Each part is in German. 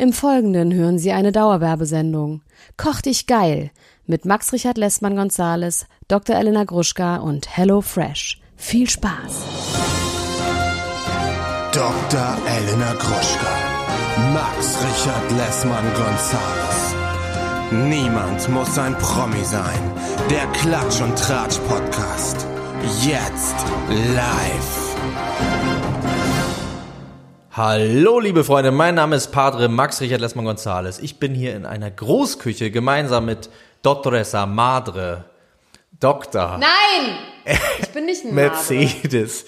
Im Folgenden hören Sie eine Dauerwerbesendung. Koch dich geil mit Max Richard Lessmann-Gonzales, Dr. Elena Gruschka und Hello Fresh. Viel Spaß! Dr. Elena Gruschka, Max Richard Lessmann-Gonzales. Niemand muss ein Promi sein. Der Klatsch- und Tratsch-Podcast. Jetzt live. Hallo liebe Freunde, mein Name ist Padre Max Richard Lessmann-Gonzales. Ich bin hier in einer Großküche gemeinsam mit Dottoressa Madre, Dr. Nein! Ich bin nicht ein Mercedes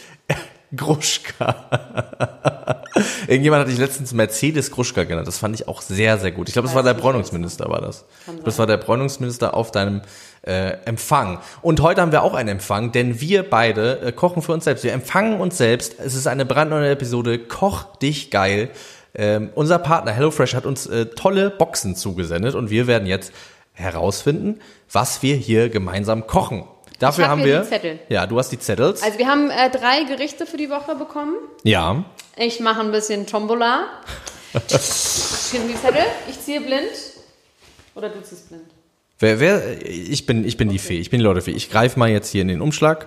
Gruschka. Irgendjemand hatte ich letztens Mercedes Gruschka genannt. Das fand ich auch sehr, sehr gut. Ich glaube, das war der Bräunungsminister, war das. Das war der Bräunungsminister auf deinem Empfang. Und heute haben wir auch einen Empfang, denn wir beide kochen für uns selbst. Wir empfangen uns selbst. Es ist eine brandneue Episode. Koch dich geil. Unser Partner HelloFresh hat uns tolle Boxen zugesendet und wir werden jetzt herausfinden, was wir hier gemeinsam kochen. Dafür haben wir die Zettel. Ja, du hast die Zettel. Also wir haben 3 Gerichte für die Woche bekommen. Ja. Ich mache ein bisschen Tombola. Hier sind die Zettel. Ich ziehe blind. Oder du ziehst blind. Ich bin die Fee, ich bin die Leute-Fee. Ich greife mal jetzt hier in den Umschlag.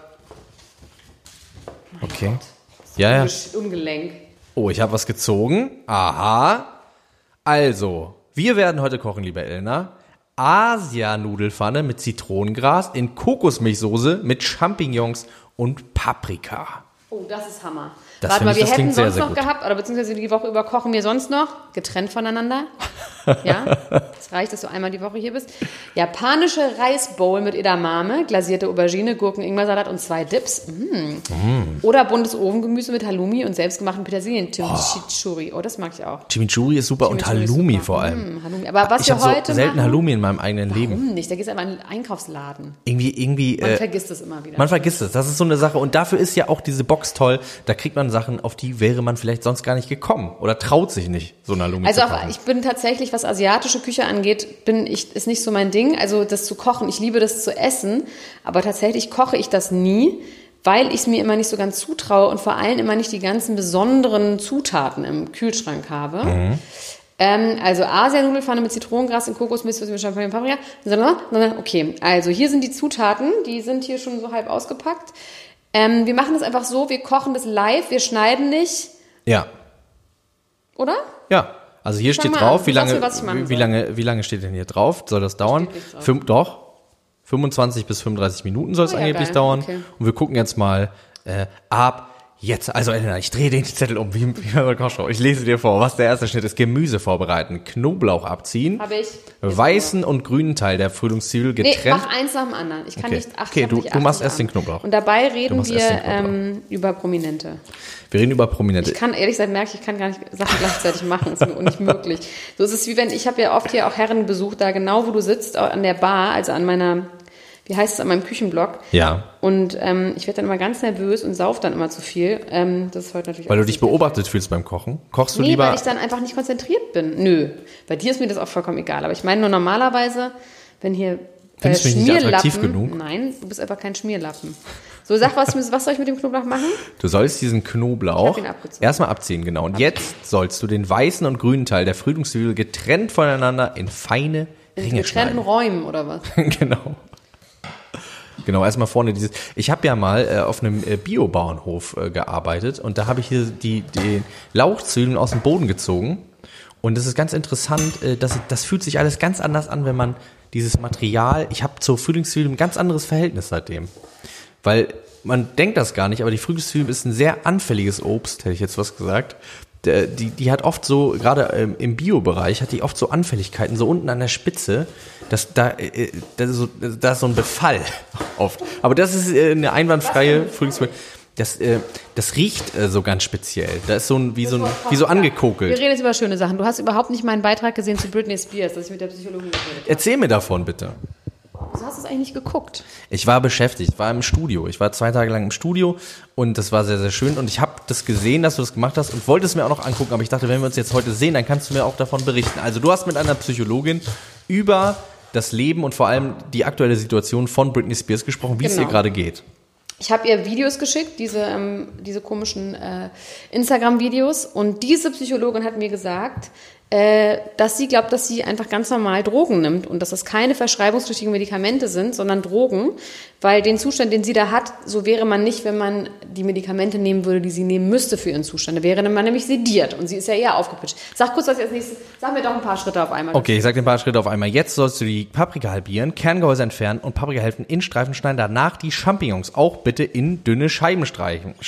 Okay. Ja. Ungelenk. Oh, ich habe was gezogen. Aha. Also, wir werden heute kochen, liebe Elena. Asia-Nudelfanne mit Zitronengras in Kokosmilchsoße mit Champignons und Paprika. Oh, das ist Hammer. Das Warte mal, wir hätten sehr, sonst sehr noch gut. gehabt, oder beziehungsweise die Woche über kochen wir sonst noch, getrennt voneinander. Ja, das reicht, dass du einmal die Woche hier bist. Japanische Reisbowl mit Edamame, glasierte Aubergine, Gurken, Ingwersalat und 2 Dips. Oder buntes Ofengemüse mit Halloumi und selbstgemachten Petersilien. Chimichurri. Oh, das mag ich auch. Chimichurri ist super und Halloumi super. vor allem. Halloumi. Aber was Ich wir habe heute so selten machen, Halloumi in meinem eigenen Leben. Warum nicht? Da gehst du einfach in den Einkaufsladen. Irgendwie. Man vergisst es immer wieder. Man vergisst es. Das ist so eine Sache. Und dafür ist ja auch diese Box toll. Da kriegt man Sachen, auf die wäre man vielleicht sonst gar nicht gekommen. Oder traut sich nicht, so eine Halloumi Also zu auch, kaufen. ich bin tatsächlich, was asiatische Küche angeht, ist nicht so mein Ding. Also das zu kochen, ich liebe das zu essen, aber tatsächlich koche ich das nie, weil ich es mir immer nicht so ganz zutraue und vor allem immer nicht die ganzen besonderen Zutaten im Kühlschrank habe. Also Asia-Nudelfanne mit Zitronengras und Kokosmilch mit Champagner und Paprika. Okay, also hier sind die Zutaten, die sind hier schon so halb ausgepackt. Wir machen das einfach so, wir kochen das live, wir schneiden nicht. Ja. Oder? Ja. Also hier steht mal drauf, an. wie Du sagst mir, was ich machen lange lange steht denn hier drauf? Soll das dauern? Steht nicht drauf. 25 bis 35 Minuten soll es Oh ja, angeblich geil. dauern. Okay. Und wir gucken jetzt mal ab jetzt. Also Elena, ich drehe den Zettel um, wie bei der Kochshow. Ich lese dir vor, was der erste Schritt ist. Gemüse vorbereiten, Knoblauch abziehen, Habe ich. weißen und grünen Teil der Frühlingszwiebel Nee, getrennt. mach eins nach dem anderen. Ich kann Okay. nicht achten. Okay, du machst erst den Knoblauch. Und dabei reden machst erst den wir Knoblauch. über Prominente. Wir reden über Prominente. Ich kann, ehrlich gesagt, merke ich kann gar nicht Sachen gleichzeitig machen. Das ist mir nicht möglich. So ist es wie wenn, ich habe ja oft hier auch Herrenbesuch da, genau wo du sitzt, auch an der Bar, also an meiner, wie heißt es, an meinem Küchenblock. Ja. Und ich werde dann immer ganz nervös und sauf dann immer zu viel. Das ist heute natürlich Weil auch du dich nicht der beobachtet fühlst beim Kochen. Kochst du Nee, lieber? weil ich dann einfach nicht konzentriert bin. Nö. Bei dir ist mir das auch vollkommen egal. Aber ich meine nur normalerweise, wenn hier Findest du mich nicht Schmierlappen... attraktiv genug? Nein, du bist einfach kein Schmierlappen. So, sag, was soll ich mit dem Knoblauch machen? Du sollst diesen Ich Knoblauch hab ihn abgezogen. erstmal abziehen, genau. Und jetzt sollst du den weißen und grünen Teil der Frühlingszwiebel getrennt voneinander in feine In Ringe getrennten schneiden. Räumen oder was? Genau, erstmal vorne dieses. Ich habe ja mal auf einem Biobauernhof gearbeitet und da habe ich hier die Lauchzwiebeln aus dem Boden gezogen. Und das ist ganz interessant, das fühlt sich alles ganz anders an, wenn man dieses Material, ich habe zur Frühlingszwiebel ein ganz anderes Verhältnis seitdem. Weil man denkt das gar nicht, aber die Frühlingszwiebel ist ein sehr anfälliges Obst, hätte ich jetzt was gesagt. Die hat oft so, gerade im Bio-Bereich, hat die oft so Anfälligkeiten, so unten an der Spitze, da ist so ein Befall oft. Aber das ist eine einwandfreie Frühlingszwiebel. Das riecht so ganz speziell. Da ist wie so angekokelt. Wir reden jetzt über schöne Sachen. Du hast überhaupt nicht meinen Beitrag gesehen zu Britney Spears, dass ich mit der Psychologin geredet habe. Erzähl mir davon, bitte. Wieso hast du es eigentlich nicht geguckt? Ich war beschäftigt, war im Studio. Ich war 2 Tage lang im Studio und das war sehr, sehr schön. Und ich habe das gesehen, dass du das gemacht hast und wollte es mir auch noch angucken. Aber ich dachte, wenn wir uns jetzt heute sehen, dann kannst du mir auch davon berichten. Also du hast mit einer Psychologin über das Leben und vor allem die aktuelle Situation von Britney Spears gesprochen, wie es ihr gerade geht. Ich habe ihr Videos geschickt, diese komischen Instagram-Videos. Und diese Psychologin hat mir gesagt, dass sie glaubt, dass sie einfach ganz normal Drogen nimmt und dass das keine verschreibungspflichtigen Medikamente sind, sondern Drogen, weil den Zustand, den sie da hat, so wäre man nicht, wenn man die Medikamente nehmen würde, die sie nehmen müsste für ihren Zustand. Da wäre man nämlich sediert und sie ist ja eher aufgepitcht. Sag kurz, was als nächstes, sag mir doch ein paar Schritte auf einmal. Okay, ich sag dir ein paar Schritte auf einmal. Jetzt sollst du die Paprika halbieren, Kerngehäuse entfernen und Paprikahälften in Streifen schneiden. Danach die Champignons auch bitte in dünne Scheiben streichen.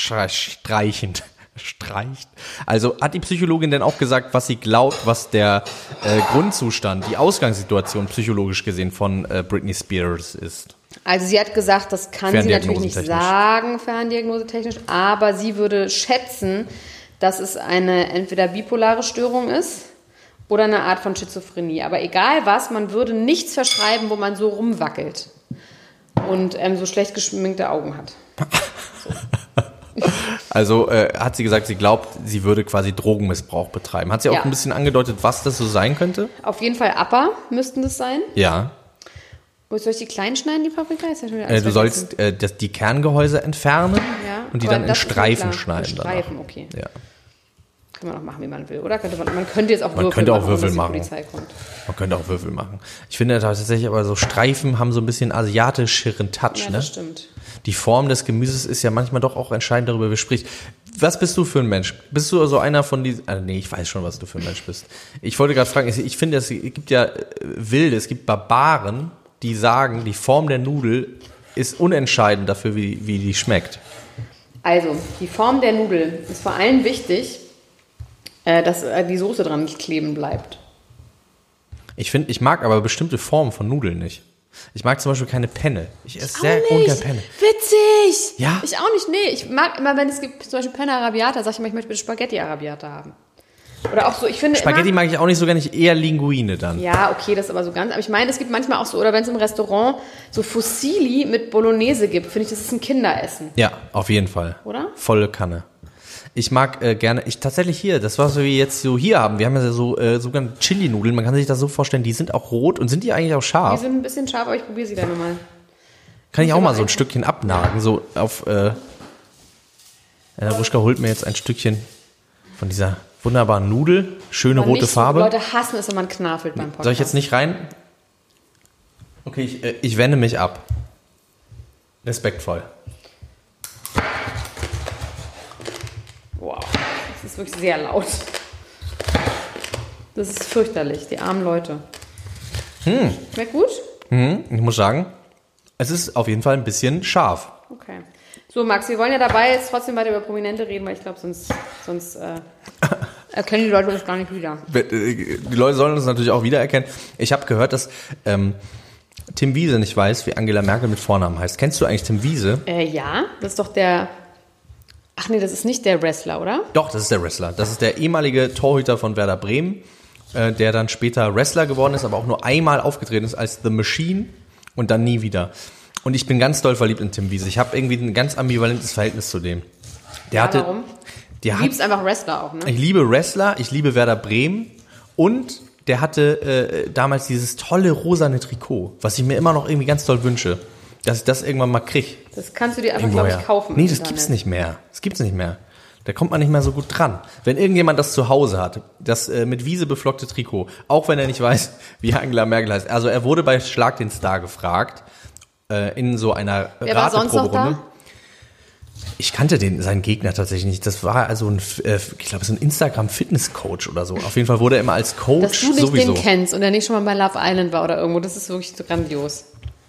Streicht. Also hat die Psychologin denn auch gesagt, was sie glaubt, was der Grundzustand, die Ausgangssituation psychologisch gesehen von Britney Spears ist? Also sie hat gesagt, das kann sie natürlich nicht sagen, ferndiagnosetechnisch, aber sie würde schätzen, dass es eine entweder bipolare Störung ist oder eine Art von Schizophrenie. Aber egal was, man würde nichts verschreiben, wo man so rumwackelt und so schlecht geschminkte Augen hat. So. Also hat sie gesagt, sie glaubt, sie würde quasi Drogenmissbrauch betreiben. Hat sie auch ein bisschen angedeutet, was das so sein könnte? Auf jeden Fall Upper müssten das sein. Ja. Soll ich die klein schneiden, die Paprika? Ist ja schon wieder du sollst die Kerngehäuse entfernen und die dann in Streifen schneiden. In Streifen, okay. Ja. Kann man auch machen, wie man will, oder? Man könnte jetzt auch Würfel machen. Polizei kommt. Man könnte auch Würfel machen. Ich finde tatsächlich aber so Streifen haben so ein bisschen asiatischeren Touch, ja, ne? Das stimmt. Die Form des Gemüses ist ja manchmal doch auch entscheidend darüber, wer spricht. Was bist du für ein Mensch? Bist du so einer von diesen... nee, ich weiß schon, was du für ein Mensch bist. Ich wollte gerade fragen, ich finde, es gibt ja Wilde, es gibt Barbaren, die sagen, die Form der Nudel ist unentscheidend dafür, wie die schmeckt. Also, die Form der Nudel ist vor allem wichtig, dass die Soße dran nicht kleben bleibt. Ich mag aber bestimmte Formen von Nudeln nicht. Ich mag zum Beispiel keine Penne. Ich esse sehr ungern Penne. Witzig! Ja? Ich auch nicht, nee. Ich mag immer, wenn es gibt zum Beispiel Penne Arrabbiata, sag ich immer, ich möchte bitte Spaghetti Arrabbiata haben. Oder auch so, ich finde Spaghetti mag ich auch nicht so gerne, eher Linguine dann. Ja, okay, das ist aber so ganz, aber ich meine, es gibt manchmal auch so, oder wenn es im Restaurant so Fusilli mit Bolognese gibt, finde ich, das ist ein Kinderessen. Ja, auf jeden Fall. Oder? Volle Kanne. Ich mag gerne, tatsächlich hier, das was wir jetzt so hier haben, wir haben ja so sogenannte Chili-Nudeln, man kann sich das so vorstellen, die sind auch rot und sind die eigentlich auch scharf? Die sind ein bisschen scharf, aber ich probiere sie dann nochmal. Kann ich auch mal so ein Stückchen abnagen, so auf, Ruschka holt mir jetzt ein Stückchen von dieser wunderbaren Nudel, schöne rote Farbe. Leute hassen es, wenn man knafelt beim Podcast. Soll ich jetzt nicht rein? Okay, ich wende mich ab. Respektvoll. Wow, das ist wirklich sehr laut. Das ist fürchterlich, die armen Leute. Schmeckt gut? Ich muss sagen, es ist auf jeden Fall ein bisschen scharf. Okay. So, Max, wir wollen ja dabei jetzt trotzdem weiter über Prominente reden, weil ich glaube, sonst erkennen die Leute uns gar nicht wieder. Die Leute sollen uns natürlich auch wiedererkennen. Ich habe gehört, dass Tim Wiese nicht weiß, wie Angela Merkel mit Vornamen heißt. Kennst du eigentlich Tim Wiese? Ja, das ist doch der... Ach nee, das ist nicht der Wrestler, oder? Doch, das ist der Wrestler. Das ist der ehemalige Torhüter von Werder Bremen, der dann später Wrestler geworden ist, aber auch nur einmal aufgetreten ist als The Machine und dann nie wieder. Und ich bin ganz doll verliebt in Tim Wiese. Ich habe irgendwie ein ganz ambivalentes Verhältnis zu dem. Warum? Du liebst einfach Wrestler auch, ne? Ich liebe Wrestler, ich liebe Werder Bremen und der hatte damals dieses tolle rosane Trikot, was ich mir immer noch irgendwie ganz doll wünsche, dass ich das irgendwann mal kriege. Das kannst du dir einfach, glaube ich, kaufen. Nee, das gibt's nicht mehr. Das gibt's nicht mehr. Da kommt man nicht mehr so gut dran. Wenn irgendjemand das zu Hause hat, das mit Wiese beflockte Trikot, auch wenn er nicht weiß, wie Angela Merkel heißt. Also er wurde bei Schlag den Star gefragt, in so einer Rateproberunde. Ich kannte seinen Gegner tatsächlich nicht. Das war also ich glaube, so ein Instagram-Fitness-Coach oder so. Auf jeden Fall wurde er immer als Coach dass du nicht sowieso. Den kennst und er nicht schon mal bei Love Island war oder irgendwo, das ist wirklich so grandios.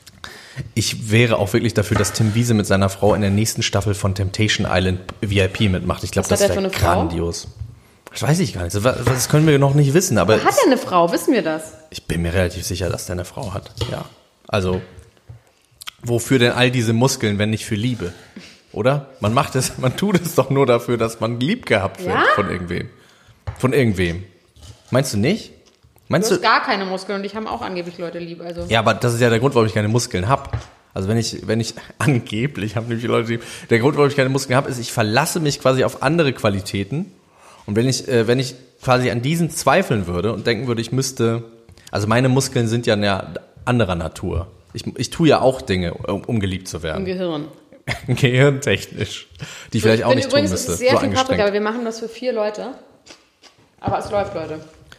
Ich wäre auch wirklich dafür, dass Tim Wiese mit seiner Frau in der nächsten Staffel von Temptation Island VIP mitmacht. Ich glaube, das wäre grandios. Das weiß ich gar nicht. Das können wir noch nicht wissen. Aber hat er eine Frau? Wissen wir das? Ich bin mir relativ sicher, dass der eine Frau hat. Ja. Also, wofür denn all diese Muskeln, wenn nicht für Liebe? Oder? Man tut es doch nur dafür, dass man lieb gehabt wird von irgendwem. Von irgendwem. Meinst du nicht? Du hast gar keine Muskeln und ich haben auch angeblich Leute lieb. Also. Ja, aber das ist ja der Grund, warum ich keine Muskeln habe. Also wenn ich angeblich habe nämlich Leute lieb. Der Grund, warum ich keine Muskeln habe, ist, ich verlasse mich quasi auf andere Qualitäten. Und wenn ich quasi an diesen zweifeln würde und denken würde, ich müsste, also meine Muskeln sind ja anderer Natur. Ich tue ja auch Dinge, um geliebt zu werden. Im Gehirn. Gehirntechnisch. Die ich vielleicht auch nicht tun müsste. Es ist sehr viel Paprika, aber wir machen das für 4 Leute. Aber es läuft, Leute.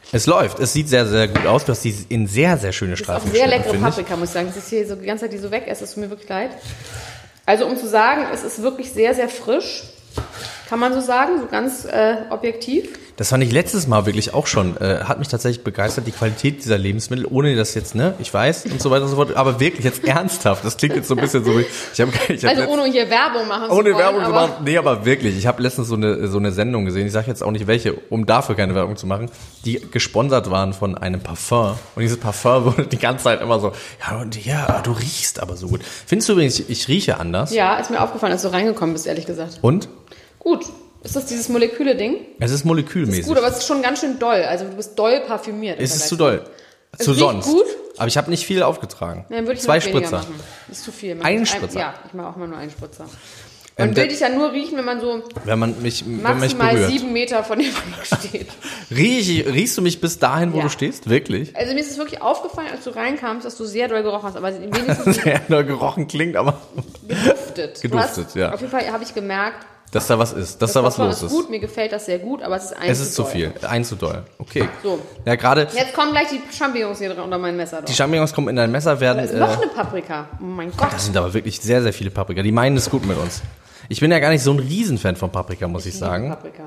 Es läuft. Es sieht sehr, sehr gut aus. Du hast die in sehr, sehr schöne Streifen geschnitten. Sehr leckere finde ich. Paprika, muss ich sagen. Das ist hier so die ganze Zeit, die so weg ist. Es tut mir wirklich leid. Also um zu sagen, es ist wirklich sehr, sehr frisch. Kann man so sagen, so ganz objektiv. Das fand ich letztes Mal wirklich auch schon, hat mich tatsächlich begeistert, die Qualität dieser Lebensmittel, ohne das jetzt, ne, ich weiß und so weiter und so fort, aber wirklich jetzt ernsthaft, das klingt jetzt so ein bisschen so wie, ohne hier Werbung machen zu wollen. Ohne Werbung zu machen, nee, aber wirklich, ich habe letztens so eine Sendung gesehen, ich sage jetzt auch nicht welche, um dafür keine Werbung zu machen, die gesponsert waren von einem Parfum und dieses Parfum wurde die ganze Zeit immer so, ja, du riechst aber so gut. Findest du übrigens, ich rieche anders? Ja, ist mir aufgefallen, als du reingekommen bist, ehrlich gesagt. Und? Gut. Ist das dieses Moleküle-Ding? Es ist molekülmäßig. Das ist gut, aber es ist schon ganz schön doll. Also du bist doll parfümiert. Es ist zu doll. Zu sonst. Gut. Aber ich habe nicht viel aufgetragen. Dann würde ich 2 noch weniger Spritzer. machen. Das ist zu viel. Ein Spritzer? Ja, ich mache auch mal nur einen Spritzer. Man will dich ja nur riechen, wenn man so wenn mich maximal berührt. 7 Meter von dir steht. Riechst du mich bis dahin, wo du stehst? Wirklich? Also mir ist es wirklich aufgefallen, als du reinkamst, dass du sehr doll gerochen hast. Aber wenigstens Sehr doll gerochen klingt, aber geduftet. Ja. Auf jeden Fall habe ich gemerkt, dass da was ist, dass da was los ist. Gut, mir gefällt das sehr gut, aber es ist ein Es ist zu viel, ein zu doll. Okay. So. Ja, gerade Jetzt kommen gleich die Champignons hier unter mein Messer. die Champignons kommen in dein Messer, werden. Da ist noch eine Paprika. Oh mein Gott. Das sind aber wirklich sehr, sehr viele Paprika. Die meinen es gut mit uns. Ich bin ja gar nicht so ein Riesenfan von Paprika, muss ich sagen. Paprika.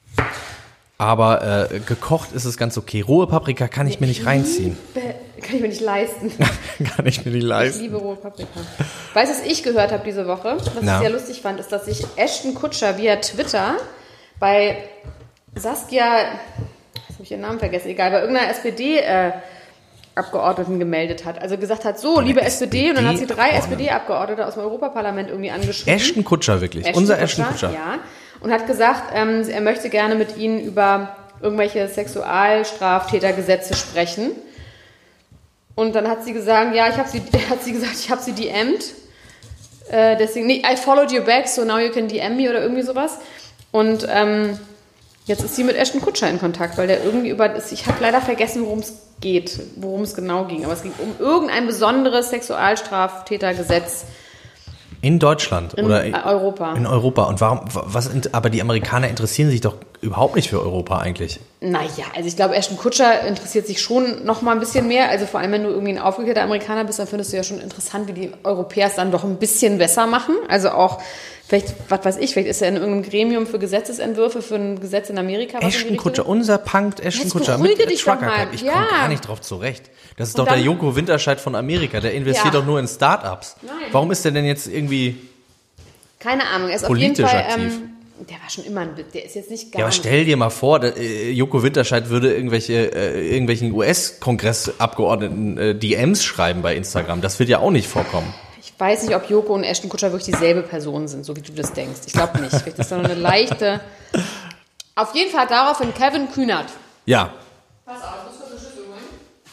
Aber gekocht ist es ganz okay. Rohe Paprika kann ich mir nicht reinziehen. Kann ich mir nicht leisten. Kann ich mir nicht leisten. Ich liebe rohe Paprika. Weißt du, was ich gehört habe diese Woche? Was ich sehr lustig fand, ist, dass sich Ashton Kutcher via Twitter bei Saskia, jetzt habe ich ihren Namen vergessen, egal, bei irgendeiner SPD-Abgeordneten gemeldet hat. Also gesagt hat, so, liebe SPD, und dann hat sie 3 SPD-Abgeordnete aus dem Europaparlament irgendwie angeschrieben. Ashton Kutcher wirklich, unser Ashton Kutcher. Ja, und hat gesagt, er möchte gerne mit ihnen über irgendwelche Sexualstraftätergesetze sprechen. Und dann hat sie gesagt, ja, ich habe sie DM'd. Deswegen, nee, I followed you back, so now you can DM me oder irgendwie sowas. Und jetzt ist sie mit Ashton Kutcher in Kontakt, weil der irgendwie ich habe leider vergessen, worum es genau ging. Aber es ging um irgendein besonderes Sexualstraftätergesetz. In Deutschland oder in Europa. In Europa. Und aber die Amerikaner interessieren sich doch überhaupt nicht für Europa eigentlich. Naja, also ich glaube, Ashton Kutcher interessiert sich schon noch mal ein bisschen mehr. Also vor allem, wenn du irgendwie ein aufgeklärter Amerikaner bist, dann findest du ja schon interessant, wie die Europäer es dann doch ein bisschen besser machen. Also auch, vielleicht, was weiß ich, vielleicht ist er in irgendeinem Gremium für Gesetzesentwürfe für ein Gesetz in Amerika. Ashton Kutcher, unser Punkt Ashton Kutcher mit Trucker Cap. Ich komme gar nicht drauf zurecht. Das ist doch der Joko Winterscheid von Amerika. Der investiert doch nur in Startups. Nein. Warum ist der denn jetzt irgendwie keine Ahnung, er ist politisch auf jeden Fall aktiv? Der war schon immer der ist jetzt nicht gar Ja, aber stell dir mal vor, Joko Winterscheid würde irgendwelchen US-Kongressabgeordneten DMs schreiben bei Instagram. Das wird ja auch nicht vorkommen. Ich weiß nicht, ob Joko und Ashton Kutcher wirklich dieselbe Person sind, so wie du das denkst. Ich glaube nicht. Vielleicht ist da noch eine leichte... Auf jeden Fall daraufhin Kevin Kühnert. Ja. Pass auf, das ist eine Schüssel holen.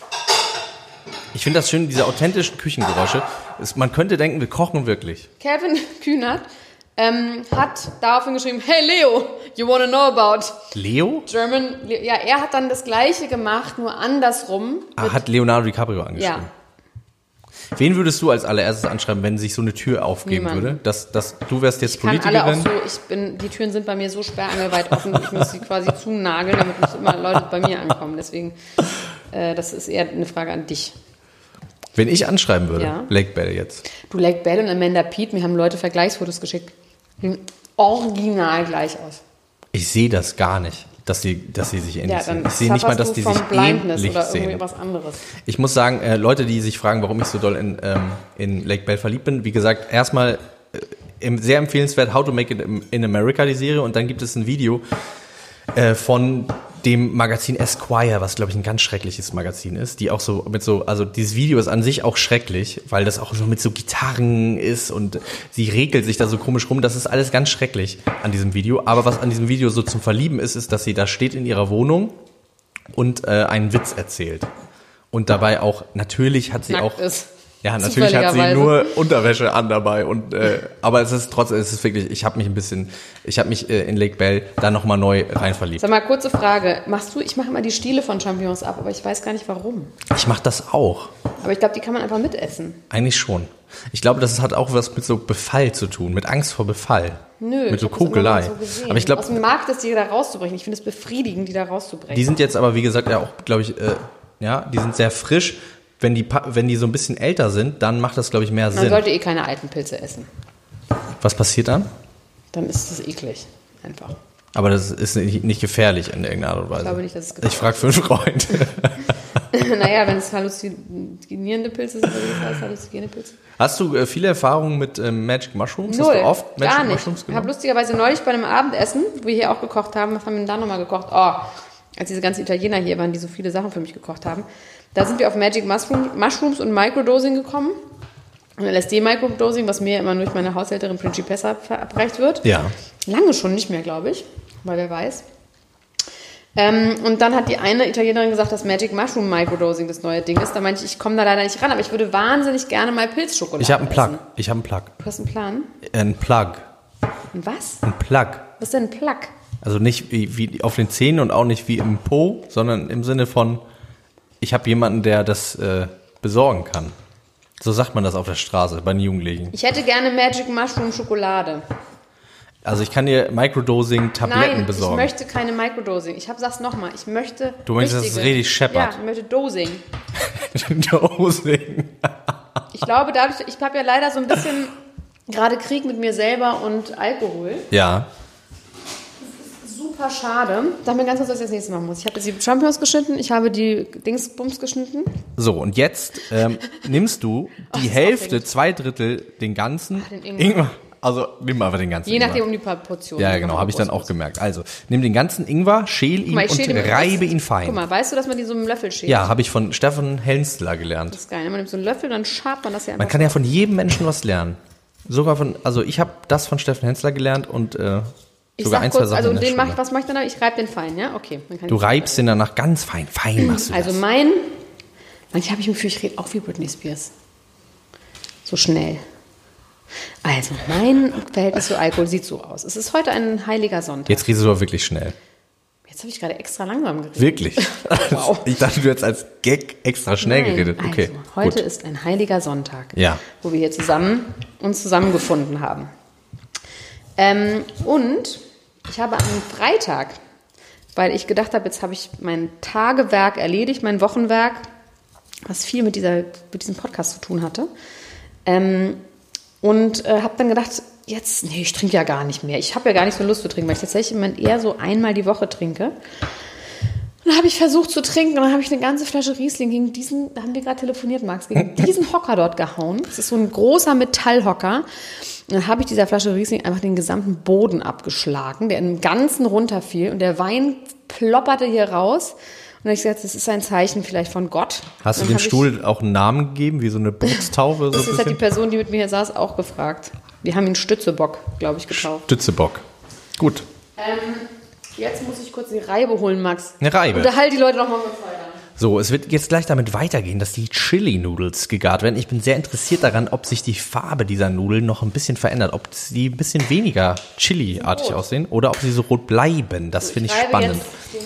Ich finde das schön, diese authentischen Küchengeräusche. Man könnte denken, wir kochen wirklich. Kevin Kühnert hat daraufhin geschrieben, hey Leo, you wanna know about Leo? German... Ja, er hat dann das Gleiche gemacht, nur andersrum. Hat Leonardo DiCaprio angeschrieben. Ja. Wen würdest du als allererstes anschreiben, wenn sich so eine Tür aufgeben würde? Dass du wärst jetzt Politikerin? Alle auch so, die Türen sind bei mir so sperrangelweit offen, ich muss sie quasi zunageln, damit nicht immer Leute bei mir ankommen. Deswegen, das ist eher eine Frage an dich. Wenn ich anschreiben würde, ja. Lake Bell jetzt. Du, Lake Bell und Amanda Peet, mir haben Leute Vergleichsfotos geschickt. Sehen original gleich aus. Ich sehe das gar nicht, dass sie sich ähnlich sehen. Ich sehe nicht mal, dass die sich ähnlich oder sehen. was anderes. Ich muss sagen, Leute, die sich fragen, warum ich so doll in Lake Bell verliebt bin, wie gesagt, erstmal sehr empfehlenswert, How to Make It in America, die Serie, und dann gibt es ein Video von dem Magazin Esquire, was, glaube ich, ein ganz schreckliches Magazin ist, die auch so also dieses Video ist an sich auch schrecklich, weil das auch so mit so Gitarren ist und sie regelt sich da so komisch rum, das ist alles ganz schrecklich an diesem Video, aber was an diesem Video so zum Verlieben ist, dass sie da steht in ihrer Wohnung und einen Witz erzählt. Und dabei auch, natürlich hat sie nackt auch... ist. Ja, natürlich hat sie nur Unterwäsche an dabei und aber es ist wirklich, ich habe mich in Lake Bell da nochmal neu rein verliebt. Sag mal, kurze Frage, ich mache immer die Stiele von Champignons ab, aber ich weiß gar nicht warum. Ich mache das auch. Aber ich glaube, die kann man einfach mitessen. Eigentlich schon. Ich glaube, das hat auch was mit so Befall zu tun, mit Angst vor Befall. Nö, mit so ich hab das immer Kokelei. mal so gesehen. Aber ich glaube, aus dem Markt ist die da rauszubrechen. Ich finde es befriedigend, die da rauszubrechen. die sind jetzt aber, wie gesagt, ja auch, glaube ich, die sind sehr frisch. Wenn die so ein bisschen älter sind, dann macht das, glaube ich, mehr Man Sinn. sollte keine alten Pilze essen. Was passiert dann? Dann ist es eklig. Einfach. Aber das ist nicht gefährlich in irgendeiner Art und Weise. Ich glaube nicht, dass es gefährlich Ich frage für einen Freund. Naja, wenn es halluzinierende Pilze sind, oder wie das heißt, halluzinierende Pilze. Hast du viele Erfahrungen mit Magic Mushrooms? Null, Hast du oft Magic gar nicht. Mushrooms Ich habe lustigerweise neulich bei einem Abendessen, wo wir hier auch gekocht haben, was haben wir denn da nochmal gekocht? Oh, als diese ganzen Italiener hier waren, die so viele Sachen für mich gekocht haben. Da sind wir auf Magic Mushrooms und Microdosing gekommen. Und LSD-Microdosing, was mir immer durch meine Haushälterin Principessa verabreicht wird. Ja. Lange schon nicht mehr, glaube ich, weil wer weiß. Und dann hat die eine Italienerin gesagt, dass Magic Mushroom Microdosing das neue Ding ist. Da meinte ich komme da leider nicht ran, aber ich würde wahnsinnig gerne mal Pilzschokolade Ich habe einen Plug. essen. Ich habe einen Plug. Du hast einen Plan? Ein Plug. Ein was? Ein Plug. Was ist denn ein Plug? Also nicht wie auf den Zähnen und auch nicht wie im Po, sondern im Sinne von, ich habe jemanden, der das besorgen kann. So sagt man das auf der Straße bei den Jugendlichen. Ich hätte gerne Magic Mushroom Schokolade. Also ich kann dir Microdosing-Tabletten Nein, besorgen. ich möchte keine Microdosing. Sag's nochmal, ich möchte Du möchtest, dass es richtig scheppert? Ja, ich möchte Dosing. Dosing. Ich glaube, ich habe ja leider so ein bisschen gerade Krieg mit mir selber und Alkohol. Ja. Super schade. Sag mir ganz kurz, was ich als nächstes machen muss. Ich habe jetzt die Champignons geschnitten, ich habe die Dingsbums geschnitten. So, und jetzt nimmst du die Hälfte, 2/3, den ganzen den Ingwer. Also nimm einfach den ganzen Je Ingwer. nachdem um die Portion. Ja, genau, habe ich dann auch gemerkt. Also, nimm den ganzen Ingwer, schäl ihn und reibe ihn fein. Guck mal, weißt du, dass man die so mit einem Löffel schält? Ja, habe ich von Stefan Hensler gelernt. Das ist geil. Man nimmt so einen Löffel, dann schabt man das ja einfach. Man kann ja von jedem Menschen was lernen. Also ich habe das von Stefan Hensler gelernt und sogar ein, zwei Sachen also in der den Schule. was mache ich dann? Ich reibe den fein, ja? Okay. Dann kann Du ich reibst den danach ganz fein. Fein machst du Also das. manchmal habe ich mir gefühlt, ich rede auch wie Britney Spears. So schnell. Also, mein Verhältnis zu Alkohol sieht so aus. Es ist heute ein heiliger Sonntag. Jetzt redest du aber wirklich schnell. Jetzt habe ich gerade extra langsam geredet. Wirklich? Wow. Ich dachte, du hättest als Gag extra schnell Nein, geredet. Okay, also, heute gut. ist ein heiliger Sonntag, Ja. wo wir hier zusammengefunden haben. Und ich habe am Freitag, weil ich gedacht habe, jetzt habe ich mein Tagewerk erledigt, mein Wochenwerk, was viel mit diesem Podcast zu tun hatte. Und habe dann gedacht, ich trinke ja gar nicht mehr. Ich habe ja gar nicht so Lust zu trinken, weil ich tatsächlich im Moment eher so einmal die Woche trinke. Und dann habe ich versucht zu trinken und dann habe ich eine ganze Flasche Riesling da haben wir gerade telefoniert, Max, gegen diesen Hocker dort gehauen. Das ist so ein großer Metallhocker. Und dann habe ich dieser Flasche Riesling einfach den gesamten Boden abgeschlagen, der im Ganzen runterfiel und der Wein plopperte hier raus. Und dann habe ich gesagt, das ist ein Zeichen vielleicht von Gott. Hast du dem Stuhl auch einen Namen gegeben, wie so eine Bootstaufe? Das hat die Person, die mit mir hier saß, auch gefragt. Wir haben ihn Stützebock, glaube ich, getauft. Stützebock. Gut. Jetzt muss ich kurz die Reibe holen, Max. Eine Reibe. Unterhalte die Leute noch mal kurz weiter. So, es wird jetzt gleich damit weitergehen, dass die Chili-Noodles gegart werden. Ich bin sehr interessiert daran, ob sich die Farbe dieser Nudeln noch ein bisschen verändert. Ob sie ein bisschen weniger Chili-artig aussehen oder ob sie so rot bleiben. Das finde ich spannend.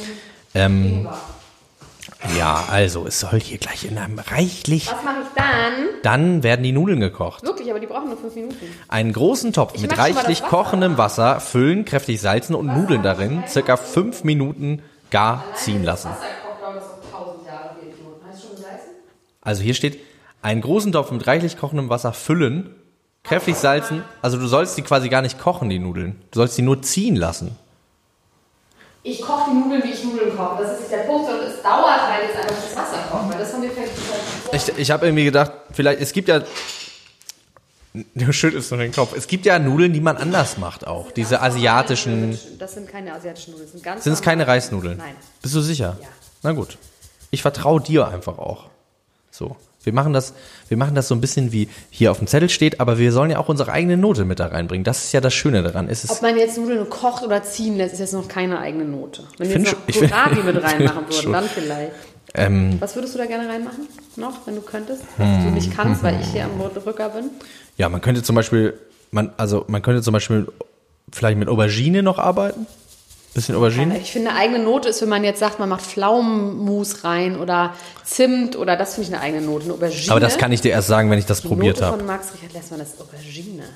Ja, also es soll hier gleich in einem reichlich... Was mache ich dann? Dann werden die Nudeln gekocht. Wirklich, aber die brauchen nur 5 Minuten. Einen großen Topf mit mach schon mal reichlich das Wasser. kochendem Wasser füllen, kräftig salzen und Nudeln darin circa 5 Minuten gar ziehen lassen. Wasser kocht, glaube ich, das 1000 Jahre. Hast du schon gesalzen? Also hier steht, einen großen Topf mit reichlich kochendem Wasser füllen, kräftig salzen. Also du sollst die quasi gar nicht kochen, die Nudeln. Du sollst die nur ziehen lassen. Ich koche die Nudeln, wie ich Nudeln koche. Das ist der Punkt. Und es dauert halt jetzt einfach, das Wasser kocht. Weil das haben wir vergessen. Ich habe irgendwie gedacht, vielleicht, es gibt ja... Du schüttelst nur den Kopf. Es gibt ja Nudeln, die man anders macht auch. Diese asiatischen... Das sind keine asiatischen Nudeln. Sind es keine Reisnudeln? Nein. Bist du sicher? Ja. Na gut. Ich vertraue dir einfach auch. So. Wir machen das so ein bisschen wie hier auf dem Zettel steht, aber wir sollen ja auch unsere eigene Note mit da reinbringen. Das ist ja das Schöne daran. Ob man jetzt Nudeln kocht oder ziehen lässt, ist jetzt noch keine eigene Note. Wenn wir jetzt noch Kohlrabi mit reinmachen würden, dann vielleicht. Was würdest du da gerne reinmachen? Noch, wenn du könntest? Was du nicht kannst, weil ich hier am Rücker bin? Ja, man könnte zum Beispiel vielleicht mit Aubergine noch arbeiten. Bisschen Aubergine? Ich finde, eine eigene Note ist, wenn man jetzt sagt, man macht Pflaumenmus rein oder Zimt oder das finde ich eine eigene Note. Eine Aubergine. Aber das kann ich dir erst sagen, wenn ich das probiert Note habe. von Max Richard Lessmann ist Aubergine.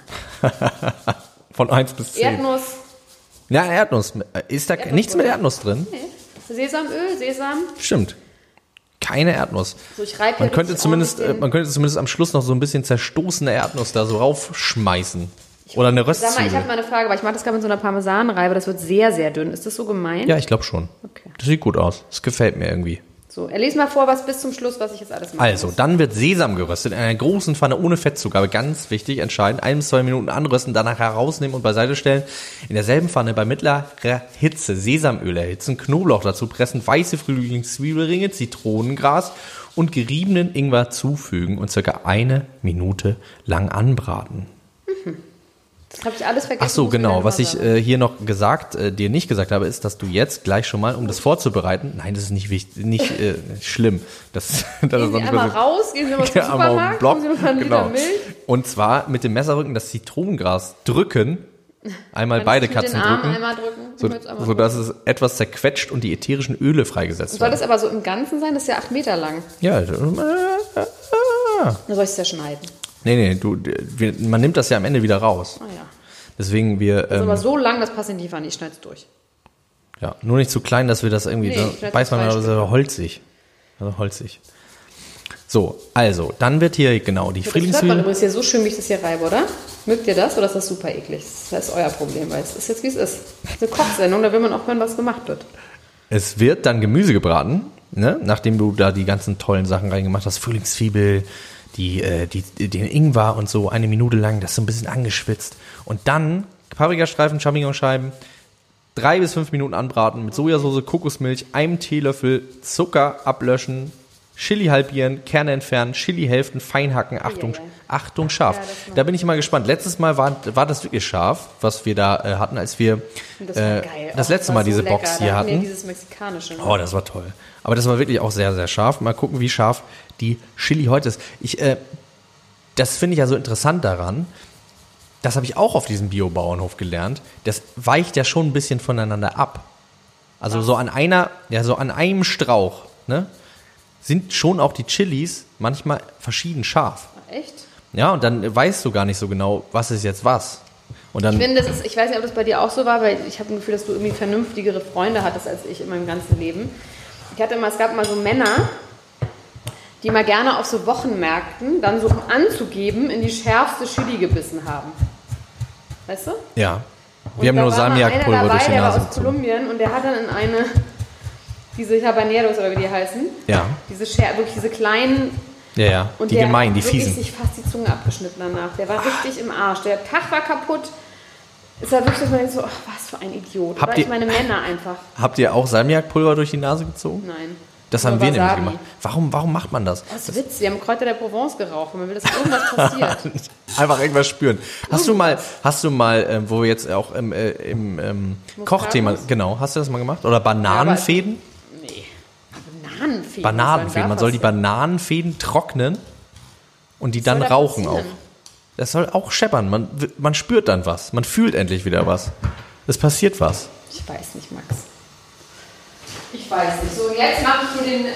Von 1 bis 10. Erdnuss. Ja, Erdnuss. Ist da nichts mit Erdnuss drin? Nee. Sesamöl, Sesam. Stimmt. Keine Erdnuss. So, ich reibe Man könnte zumindest am Schluss noch so ein bisschen zerstoßene Erdnuss da so raufschmeißen. Oder eine Röstzwiebel. Sag mal, ich habe mal eine Frage, weil ich mache das gerade mit so einer Parmesanreibe, das wird sehr, sehr dünn. Ist das so gemein? Ja, ich glaube schon. Okay. Das sieht gut aus. Das gefällt mir irgendwie. So, lese mal vor, was bis zum Schluss, was ich jetzt alles mache. Also, dann wird Sesam geröstet in einer großen Pfanne ohne Fettzugabe. Ganz wichtig, entscheidend. 1 bis 2 Minuten anrösten, danach herausnehmen und beiseite stellen. In derselben Pfanne bei mittlerer Hitze Sesamöl erhitzen, Knoblauch dazu pressen, weiße Frühlingszwiebelringe, Zitronengras und geriebenen Ingwer zufügen und circa 1 Minute lang anbraten. Das habe ich alles vergessen. Ach so, genau. Was ich hier noch dir nicht gesagt habe, ist, dass du jetzt gleich schon mal, um das vorzubereiten, nein, das ist nicht wichtig, nicht schlimm. Gehen Sie einmal raus, gehen Sie mal zum Supermarkt, Block, holen Sie mal einen Liter Milch. Und zwar mit dem Messerrücken das Zitronengras drücken, einmal beide Katzen drücken, sodass es etwas zerquetscht und die ätherischen Öle freigesetzt Soll werden. das aber so im Ganzen sein? Das ist ja 8 Meter lang. Ja, Dann soll ich es ja schneiden. nee, man nimmt das ja am Ende wieder raus. Ah ja. Deswegen Das ist aber so lang, das passt in die Pfanne, ich schneide es durch. Ja, nur nicht zu klein, dass wir das irgendwie, Nee, da beißt man aber so holzig. Also holzig. So, also, dann wird hier genau die Das hört man Frühlingszwiebeln. übrigens hier so schön, wie ich das hier reibe, oder? Mögt ihr das oder ist das super eklig? Das ist euer Problem, weil es ist jetzt, wie es ist. Das ist eine Kochsendung, da will man auch hören, was gemacht wird. Es wird dann Gemüse gebraten, ne? Nachdem du da die ganzen tollen Sachen reingemacht hast, Frühlingszwiebel, den Ingwer und so 1 Minute lang, das so ein bisschen angeschwitzt. Und dann Paprikastreifen, Champignonscheiben, 3 bis 5 Minuten anbraten mit Sojasauce, Kokosmilch, 1 Teelöffel Zucker ablöschen, Chili halbieren, Kerne entfernen, Chili-Hälften fein hacken, Achtung scharf. Ja, Da bin ich mal gespannt. Letztes Mal war das wirklich scharf, was wir da hatten, als wir Das war geil. das letzte Mal diese Box hier Da hatten wir hatten. dieses mexikanische. Ne? Oh, das war toll. Aber das war wirklich auch sehr, sehr scharf. Mal gucken, wie scharf die Chili heute ist. Das finde ich ja so interessant daran. Das habe ich auch auf diesem Bio-Bauernhof gelernt. Das weicht ja schon ein bisschen voneinander ab. Also so an einem Strauch, ne, sind schon auch die Chilis manchmal verschieden scharf. Echt? Ja, und dann weißt du gar nicht so genau, was ist jetzt was. Und dann, Ich weiß nicht, ob das bei dir auch so war, weil ich habe ein Gefühl, dass du irgendwie vernünftigere Freunde hattest als ich in meinem ganzen Leben. Es gab immer so Männer, die mal gerne auf so Wochenmärkten dann so, um anzugeben, in die schärfste Chili gebissen haben. Weißt du? ja. Und Wir haben da nur war mal Salmiakpulver einer durch die dabei, Nase der war aus gezogen. Kolumbien und der hat dann in diese Habaneros oder wie die heißen, Ja, wirklich diese kleinen. ja. Und Die der gemeinen, die hat wirklich fiesen. sich fast die Zunge abgeschnitten danach. Der war richtig im Arsch. Der Tag war kaputt. Es war wirklich, dass man denkt so, ach, was für ein Idiot. Habt Oder ihr- ich meine Männer einfach. Habt ihr auch Salmiakpulver durch die Nase gezogen? Nein. Das Nur haben wir nämlich Wasabi. gemacht. Warum macht man das? Das ist Witz, die haben Kräuter der Provence geraucht, wenn man will, dass irgendwas passiert. Einfach irgendwas spüren. Hast du mal, wo wir jetzt auch im Kochthema, genau, hast du das mal gemacht? Oder Bananenfäden? Nee. Bananenfäden. Bananenfäden. Man soll die Bananenfäden trocknen und die dann soll da rauchen auch. passieren? Das soll auch scheppern. Man spürt dann was. Man fühlt endlich wieder was. Es passiert was. Ich weiß nicht, Max. Ich weiß nicht. So, jetzt mache ich hier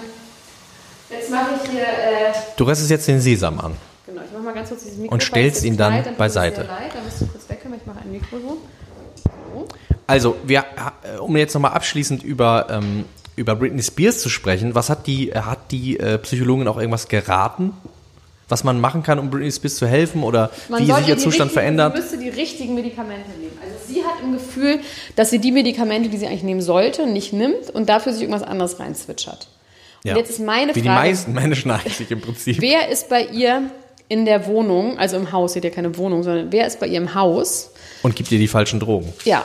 Du restest jetzt den Sesam an. genau, ich mache mal ganz kurz dieses Mikro. Und stellst ihn dann beiseite. Da musst du kurz wegkommen, ich mache ein Mikro so. Also, um jetzt nochmal abschließend über Britney Spears zu sprechen, hat die Psychologin auch irgendwas geraten, was man machen kann, um Britney Spears zu helfen oder wie sich ihr Zustand verändert? Sie müsste die richtigen Medikamente nehmen. Also sie hat im Gefühl, dass sie die Medikamente, die sie eigentlich nehmen sollte, nicht nimmt und dafür sich irgendwas anderes reinzwitschert. Und Ja. jetzt ist meine Frage, Wie die meisten Menschen eigentlich im Prinzip. wer ist bei ihr in der Wohnung, also im Haus, sie hat ja keine Wohnung, sondern wer ist bei ihr im Haus? Und gibt ihr die falschen Drogen. Ja.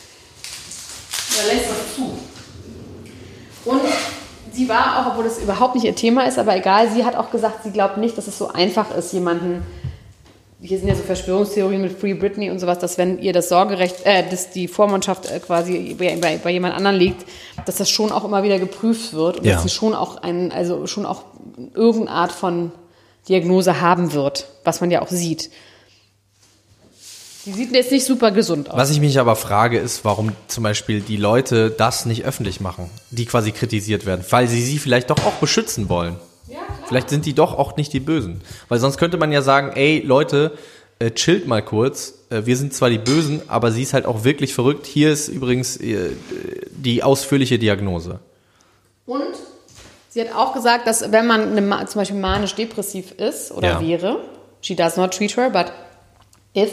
Er lässt das zu. Und sie war auch, obwohl das überhaupt nicht ihr Thema ist, aber egal, sie hat auch gesagt, sie glaubt nicht, dass es so einfach ist, jemanden, hier sind ja so Verschwörungstheorien mit Free Britney und sowas, dass wenn ihr das Sorgerecht, dass die Vormundschaft quasi bei jemand anderen liegt, dass das schon auch immer wieder geprüft wird und Ja. dass sie schon auch irgendeine Art von Diagnose haben wird, was man ja auch sieht. Die sieht jetzt nicht super gesund aus. Was ich mich aber frage, ist, warum zum Beispiel die Leute das nicht öffentlich machen, die quasi kritisiert werden, weil sie vielleicht doch auch beschützen wollen. Ja, klar. Vielleicht sind die doch auch nicht die Bösen. Weil sonst könnte man ja sagen, ey Leute, chillt mal kurz, wir sind zwar die Bösen, aber sie ist halt auch wirklich verrückt. Hier ist übrigens die ausführliche Diagnose. Und sie hat auch gesagt, dass wenn man zum Beispiel manisch-depressiv ist oder wäre, she does not treat her, but if,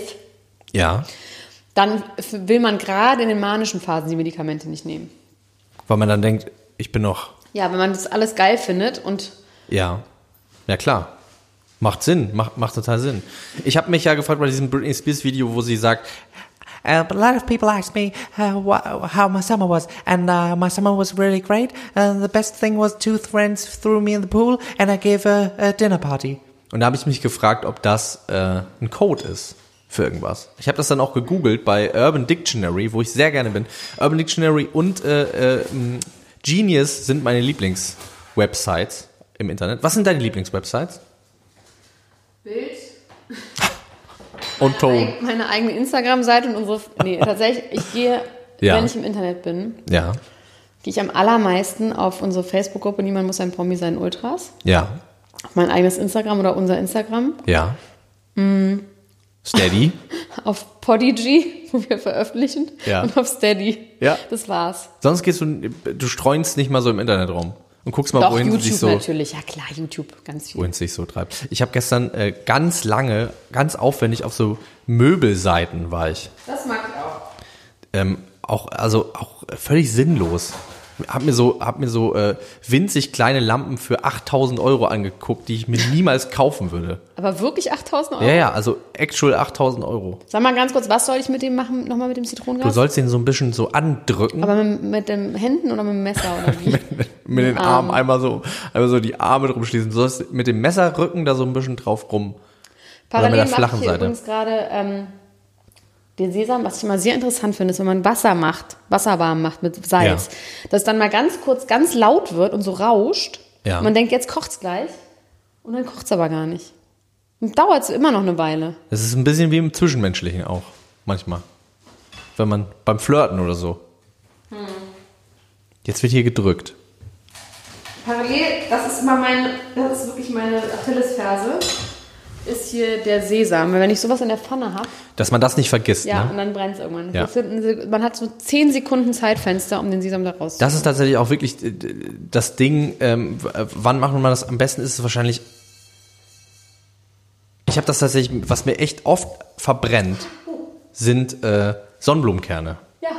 dann will man gerade in den manischen Phasen die Medikamente nicht nehmen. Weil man dann denkt, ich bin noch... Ja, wenn man das alles geil findet und... Ja klar. Macht Sinn, macht total Sinn. Ich habe mich ja gefragt bei diesem Britney Spears Video, wo sie sagt, but a lot of people asked me how my summer was, and my summer was really great. The best thing was 2 friends threw me in the pool and I gave a dinner party. Und da habe ich mich gefragt, ob das ein Code ist für irgendwas. Ich habe das dann auch gegoogelt bei Urban Dictionary, wo ich sehr gerne bin. Urban Dictionary und Genius sind meine Lieblingswebsites im Internet. Was sind deine Lieblingswebsites? Bild. Und Ton. Meine eigene Instagram-Seite und unsere... Nee, tatsächlich, ich gehe, wenn ich im Internet bin, gehe ich am allermeisten auf unsere Facebook-Gruppe Niemand muss ein Promi sein, Ultras. Ja. Auf mein eigenes Instagram oder unser Instagram. Ja. Steady. Auf Podigy, wo wir veröffentlichen. Ja. Und auf Steady. Ja. Das war's. Sonst du streunst nicht mal so im Internet rum. Und guckst mal, Doch, wohin YouTube es sich so... natürlich. Ja klar, YouTube, ganz viel. Wohin es sich so treibt. Ich habe gestern ganz lange, ganz aufwendig auf so Möbelseiten war ich. Das mag ich auch. Auch völlig sinnlos. Hab mir so winzig kleine Lampen für 8.000 € angeguckt, die ich mir niemals kaufen würde. Aber wirklich 8.000 €? Ja, also actual 8.000 €. Sag mal ganz kurz, was soll ich mit dem machen, nochmal mit dem Zitronengas? Du sollst den so ein bisschen so andrücken. Aber mit den Händen oder mit dem Messer oder wie? mit den Armen einmal so die Arme drum schließen. Du sollst mit dem Messerrücken da so ein bisschen drauf rum. Parallel mit der flachen mache ich Seite. Übrigens gerade den Sesam, was ich immer sehr interessant finde, ist, wenn man Wasser warm macht mit Salz, dass es dann mal ganz kurz ganz laut wird und so rauscht. Ja. Und man denkt, jetzt kocht's gleich. Und dann kocht's aber gar nicht. Und dauert es immer noch eine Weile. Das ist ein bisschen wie im Zwischenmenschlichen auch, manchmal. Wenn man beim Flirten oder so. Jetzt wird hier gedrückt. Parallel, das ist wirklich meine Achillesferse, ist hier der Sesam. Wenn ich sowas in der Pfanne habe. Dass man das nicht vergisst, Ja, ne? und dann brennt es irgendwann. Ja. Man hat so 10 Sekunden Zeitfenster, um den Sesam da rauszuholen. Das ist tatsächlich auch wirklich das Ding, wann macht man das am besten, ist es wahrscheinlich, ich habe das tatsächlich, was mir echt oft verbrennt, sind Sonnenblumenkerne. Ja,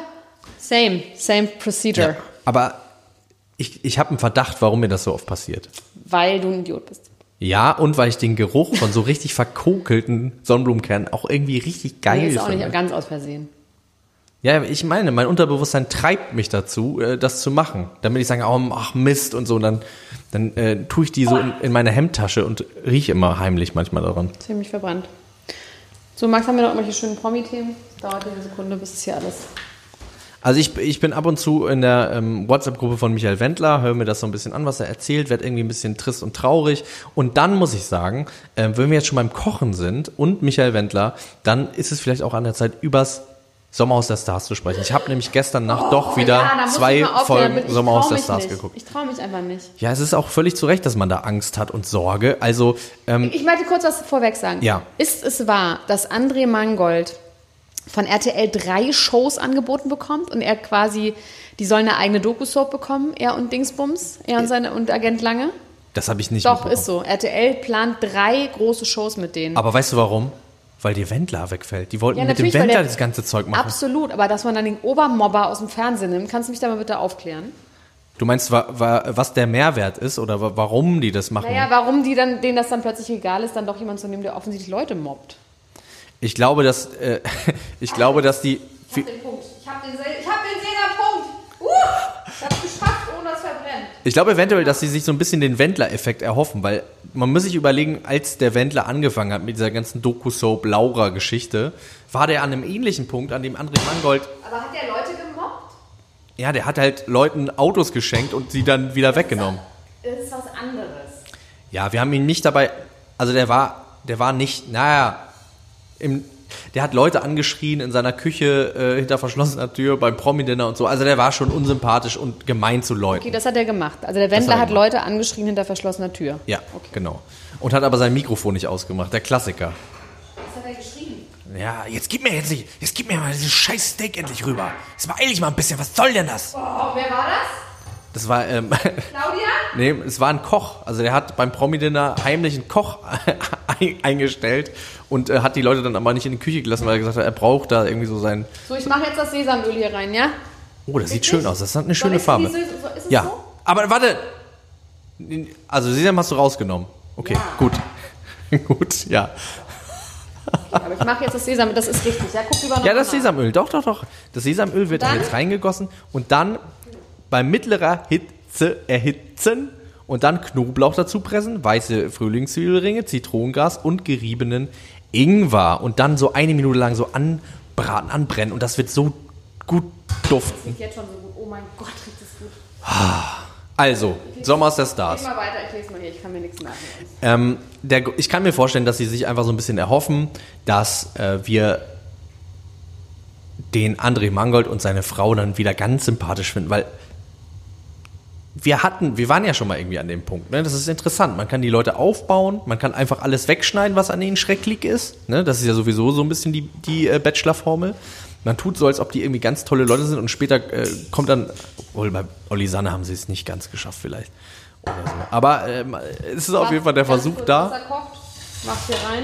same procedure. Ja, aber ich habe einen Verdacht, warum mir das so oft passiert. Weil du ein Idiot bist. Ja, und weil ich den Geruch von so richtig verkokelten Sonnenblumenkernen auch irgendwie richtig geil Nee, ist auch finde. nicht ganz aus Versehen. Ja, ich meine, mein Unterbewusstsein treibt mich dazu, das zu machen. Damit ich sage, ach Mist und so. Und dann tue ich die so in meine Hemdtasche und rieche immer heimlich manchmal daran. Ziemlich verbrannt. So, Max, haben wir noch irgendwelche schönen Promi-Themen? Es dauert eine Sekunde, bis es hier alles... Also ich bin ab und zu in der WhatsApp-Gruppe von Michael Wendler, höre mir das so ein bisschen an, was er erzählt, werde irgendwie ein bisschen trist und traurig. Und dann muss ich sagen, wenn wir jetzt schon beim Kochen sind und Michael Wendler, dann ist es vielleicht auch an der Zeit, übers Sommerhaus der Stars zu sprechen. Ich habe nämlich gestern Nacht doch wieder 2 Folgen Sommerhaus der Stars geguckt. Ich traue mich einfach nicht. Ja, es ist auch völlig zu Recht, dass man da Angst hat und Sorge. Also Ich möchte kurz was vorweg sagen. Ja. Ist es wahr, dass André Mangold von RTL 3 Shows angeboten bekommt und er quasi, die sollen eine eigene Doku-Soap bekommen, er und Dingsbums, und Agent Lange? Das habe ich nicht Doch, mitbekommen. ist so. RTL plant 3 große Shows mit denen. Aber weißt du warum? Weil dir Wendler wegfällt. Die wollten Ja, mit dem natürlich, weil Wendler der- das ganze Zeug machen. Absolut, aber dass man dann den Obermobber aus dem Fernsehen nimmt, kannst du mich da mal bitte aufklären? Du meinst, was der Mehrwert ist oder warum die das machen? Naja, warum denen das dann plötzlich egal ist, dann doch jemand zu nehmen, der offensichtlich Leute mobbt. Ich glaube, dass die... Ich hab den Punkt. Ich hab den Sehnerpunkt. Ich hab's geschafft, ohne dass es verbrennt. Ich glaube eventuell, dass sie sich so ein bisschen den Wendler-Effekt erhoffen, weil man muss sich überlegen, als der Wendler angefangen hat mit dieser ganzen Doku-Soap-Laura-Geschichte, war der an einem ähnlichen Punkt, an dem André Mangold, Aber hat der Leute gemobbt? ja, der hat halt Leuten Autos geschenkt und sie dann wieder weggenommen. Das ist was anderes. Ja, wir haben ihn nicht dabei, also der war nicht, naja, der hat Leute angeschrien in seiner Küche hinter verschlossener Tür beim Promi-Dinner und so. Also der war schon unsympathisch und gemein zu Leuten. Okay, das hat er gemacht. Also der Wendler hat Leute angeschrien hinter verschlossener Tür. Ja, okay. Genau. Und hat aber sein Mikrofon nicht ausgemacht. Der Klassiker. Was hat er geschrien? Ja, jetzt gib mir mal dieses scheiß Steak endlich rüber. Jetzt beeil dich mal ein bisschen. Was soll denn das? Oh, wer war das? Das war, Claudia? Nee, es war ein Koch. Also der hat beim Promi-Dinner heimlich einen Koch eingestellt und hat die Leute dann aber nicht in die Küche gelassen, weil er gesagt hat, er braucht da irgendwie so sein... So, ich mache jetzt das Sesamöl hier rein, ja? Oh, das sieht schön aus. Das hat eine schöne Farbe. Ist es ja, so? Aber warte. Also Sesam hast du rausgenommen. Okay, Ja. gut. Gut, ja. Aber ich mache jetzt das Sesamöl, das ist richtig. Ja, guck lieber noch Ja, das mal. Sesamöl, doch. Das Sesamöl wird da Dann? jetzt reingegossen und dann bei mittlerer Hitze erhitzen und dann Knoblauch dazu pressen, weiße Frühlingszwiebelringe, Zitronengras und geriebenen Ingwer und dann so 1 Minute lang so anbraten, anbrennen und das wird so gut duften. Riecht jetzt schon so gut. Oh mein Gott, riecht das gut. Also, Sommer ist der Stars. Geh mal weiter, ich lese mal hier, ich kann mir nichts merken. Ich kann mir vorstellen, dass sie sich einfach so ein bisschen erhoffen, dass wir den André Mangold und seine Frau dann wieder ganz sympathisch finden, weil wir waren ja schon mal irgendwie an dem Punkt, ne? Das ist interessant, man kann die Leute aufbauen, man kann einfach alles wegschneiden, was an ihnen schrecklich ist, ne? Das ist ja sowieso so ein bisschen die Bachelor-Formel. Man tut so, als ob die irgendwie ganz tolle Leute sind und später kommt dann, obwohl bei Olli Sanne haben sie es nicht ganz geschafft vielleicht oder so. Aber es ist auf jeden Fall der Versuch da. Wasser kocht, mach's hier rein.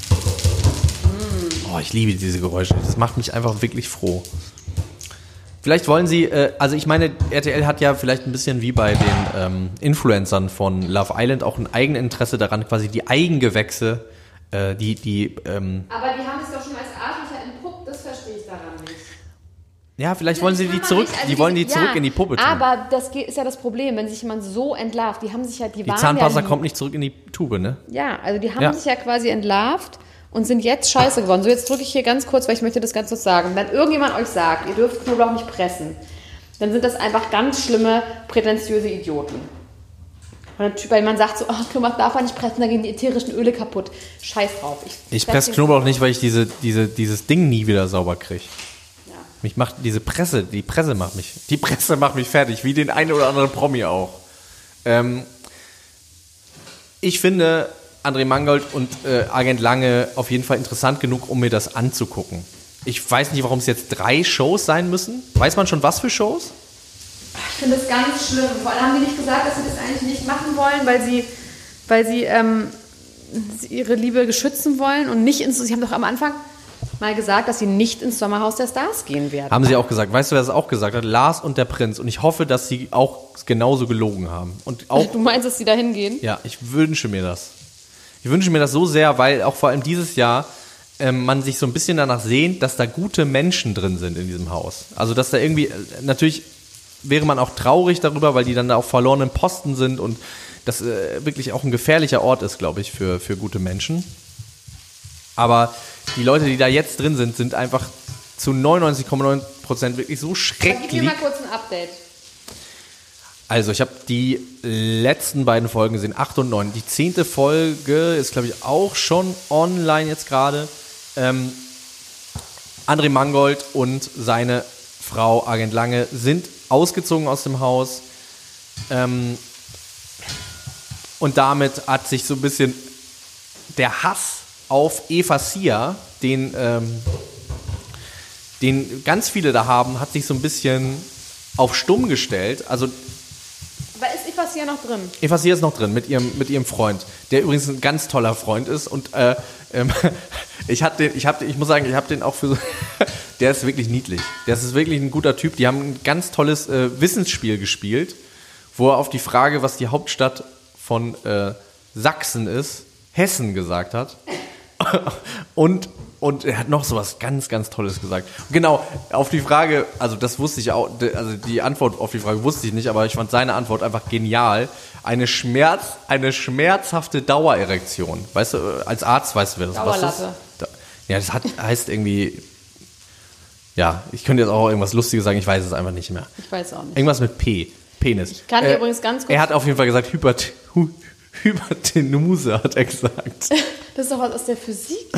Oh, ich liebe diese Geräusche. Das macht mich einfach wirklich froh. Vielleicht wollen Sie, also ich meine, RTL hat ja vielleicht ein bisschen wie bei den Influencern von Love Island auch ein Eigeninteresse daran, quasi die Eigengewächse, Aber die haben es doch schon als Arschlöcher entpuppt, das verstehe ich daran nicht. ja, vielleicht wollen sie die zurück, die wollen die zurück in die Puppe tun. Aber das ist ja das Problem, wenn sich jemand so entlarvt, die haben sich ja, Die Zahnpasta kommt nicht zurück in die Tube, ne? Ja, also die haben sich ja quasi entlarvt und sind jetzt scheiße geworden. So, jetzt drücke ich hier ganz kurz, weil ich möchte das ganz kurz sagen. Wenn irgendjemand euch sagt, ihr dürft Knoblauch nicht pressen, dann sind das einfach ganz schlimme, prätentiöse Idioten. Weil man sagt so, oh, Knoblauch darf man nicht pressen, da gehen die ätherischen Öle kaputt. Scheiß drauf. Ich presse Knoblauch nicht, weil ich dieses Ding nie wieder sauber kriege. Ja. Mich macht die Presse macht mich fertig, wie den einen oder anderen Promi auch. Ich finde André Mangold und Agent Lange auf jeden Fall interessant genug, um mir das anzugucken. Ich weiß nicht, warum es jetzt 3 Shows sein müssen. Weiß man schon, was für Shows? Ich finde das ganz schlimm. Vor allem haben die nicht gesagt, dass sie das eigentlich nicht machen wollen, weil sie ihre Liebe geschützen wollen und nicht sie haben doch am Anfang mal gesagt, dass sie nicht ins Sommerhaus der Stars gehen werden. Haben sie auch gesagt. Weißt du, wer das auch gesagt hat? Lars und der Prinz. Und ich hoffe, dass sie auch genauso gelogen haben. Und auch, Du meinst, dass sie da hingehen? ja, ich wünsche mir das. Ich wünsche mir das so sehr, weil auch vor allem dieses Jahr man sich so ein bisschen danach sehnt, dass da gute Menschen drin sind in diesem Haus. Also, dass da irgendwie, natürlich wäre man auch traurig darüber, weil die dann da auf verlorenen Posten sind und das wirklich auch ein gefährlicher Ort ist, glaube ich, für gute Menschen. Aber die Leute, die da jetzt drin sind, sind einfach zu 99,9% wirklich so schrecklich. Gib mir mal kurz ein Update. Also, ich habe die letzten beiden Folgen gesehen, 8 und 9. Die 10. Folge ist, glaube ich, auch schon online jetzt gerade. André Mangold und seine Frau Agent Lange sind ausgezogen aus dem Haus. Und damit hat sich so ein bisschen der Hass auf Eva Sia, den ganz viele da haben, hat sich so ein bisschen auf stumm gestellt. Also Aber ist Eva Sia noch drin? Eva Sia ist noch drin mit ihrem Freund, der übrigens ein ganz toller Freund ist. Und ich muss sagen, ich habe den auch für so, der ist wirklich niedlich. Der ist wirklich ein guter Typ. Die haben ein ganz tolles Wissensspiel gespielt, wo er auf die Frage, was die Hauptstadt von Sachsen ist, Hessen gesagt hat. Und er hat noch sowas ganz, ganz Tolles gesagt. Genau, auf die Frage, also das wusste ich auch, also die Antwort auf die Frage wusste ich nicht, aber ich fand seine Antwort einfach genial. Eine schmerzhafte Dauererektion. Weißt du, als Arzt weißt du, wer das Dauerlatte. ist? Ja, das heißt irgendwie, ja, ich könnte jetzt auch irgendwas Lustiges sagen, ich weiß es einfach nicht mehr. Ich weiß auch nicht. Irgendwas mit P, Penis. Ich kann dir übrigens ganz kurz... Er hat auf jeden Fall gesagt, Hypertenuse, hat er gesagt. Das ist doch was aus der Physik, oder?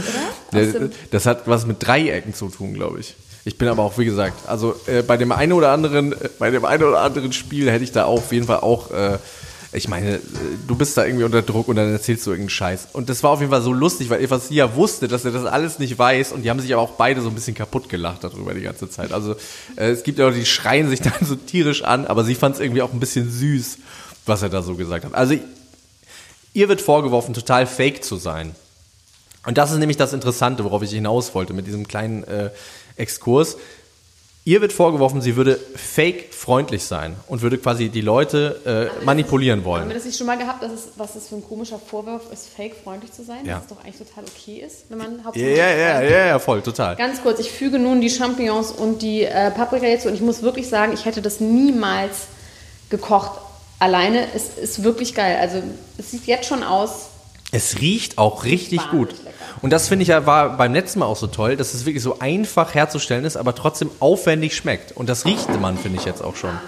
Das hat was mit Dreiecken zu tun, glaube ich. Ich bin aber auch, wie gesagt, also bei dem einen oder anderen Spiel hätte ich da auf jeden Fall auch, ich meine, du bist da irgendwie unter Druck und dann erzählst du irgendeinen Scheiß. Und das war auf jeden Fall so lustig, weil Evasia wusste, dass er das alles nicht weiß und die haben sich aber auch beide so ein bisschen kaputt gelacht darüber die ganze Zeit. Also es gibt ja auch, die schreien sich dann so tierisch an, aber sie fand es irgendwie auch ein bisschen süß, was er da so gesagt hat. Also ihr wird vorgeworfen, total fake zu sein. Und das ist nämlich das Interessante, worauf ich hinaus wollte mit diesem kleinen Exkurs. Ihr wird vorgeworfen, sie würde fake-freundlich sein und würde quasi die Leute manipulieren wollen. Haben wir das nicht schon mal gehabt, was das für ein komischer Vorwurf ist, fake-freundlich zu sein? Ja. Dass es doch eigentlich total okay ist, wenn man hauptsächlich... Ja, voll, total. Ganz kurz, ich füge nun die Champignons und die Paprika jetzt und ich muss wirklich sagen, ich hätte das niemals gekocht alleine. Es ist wirklich geil. Also es sieht jetzt schon aus... Es riecht auch richtig gut. Lecker. Und das finde ich ja war beim letzten Mal auch so toll, dass es wirklich so einfach herzustellen ist, aber trotzdem aufwendig schmeckt. Und das riecht man, finde ich jetzt auch schon.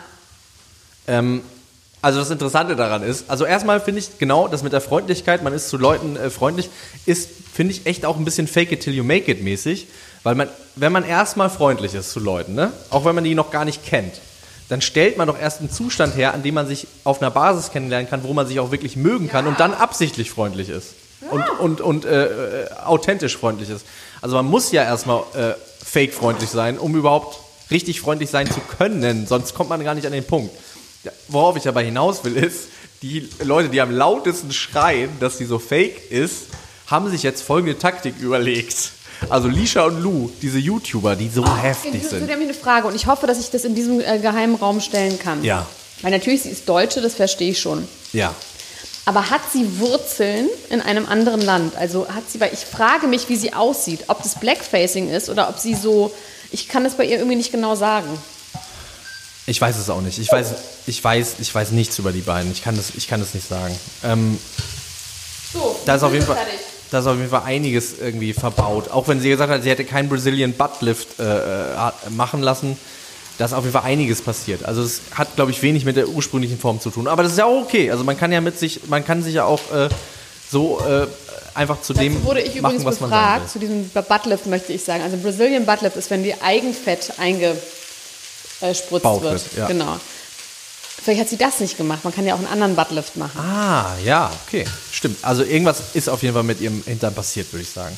Also das Interessante daran ist, also erstmal finde ich genau, das mit der Freundlichkeit, man ist zu Leuten freundlich, ist, finde ich, echt auch ein bisschen fake it till you make it mäßig. Weil wenn man erstmal freundlich ist zu Leuten, ne, auch wenn man die noch gar nicht kennt, dann stellt man doch erst einen Zustand her, an dem man sich auf einer Basis kennenlernen kann, wo man sich auch wirklich mögen kann und dann absichtlich freundlich ist und authentisch freundlich ist. Also man muss ja erstmal fake-freundlich sein, um überhaupt richtig freundlich sein zu können, sonst kommt man gar nicht an den Punkt. Worauf ich aber hinaus will, ist, die Leute, die am lautesten schreien, dass sie so fake ist, haben sich jetzt folgende Taktik überlegt. Also Lisha und Lou, diese YouTuber, die so heftig sind. Das ist nämlich eine Frage und ich hoffe, dass ich das in diesem geheimen Raum stellen kann. Ja. Weil natürlich, sie ist Deutsche, das verstehe ich schon. Ja. Aber hat sie Wurzeln in einem anderen Land? Also hat sie, weil ich frage mich, wie sie aussieht, ob das Blackfacing ist oder ob sie so, ich kann das bei ihr irgendwie nicht genau sagen. Ich weiß es auch nicht. Ich weiß nichts über die beiden. Ich kann das nicht sagen. So, Da ist auf jeden Fall... fertig. Da ist auf jeden Fall einiges irgendwie verbaut. Auch wenn sie gesagt hat, sie hätte keinen Brazilian Buttlift machen lassen, da ist auf jeden Fall einiges passiert. Also es hat, glaube ich, wenig mit der ursprünglichen Form zu tun. Aber das ist ja auch okay. Also man kann sich ja auch einfach zu dem Dazu wurde ich machen, übrigens was man sagen befragt, zu diesem Buttlift möchte ich sagen. Also Brazilian Buttlift ist, wenn die Eigenfett eingespritzt Bauch wird. wird, ja. Genau. Vielleicht hat sie das nicht gemacht. Man kann ja auch einen anderen Buttlift machen. Ah, ja, okay. Stimmt. Also irgendwas ist auf jeden Fall mit ihrem Hintern passiert, würde ich sagen.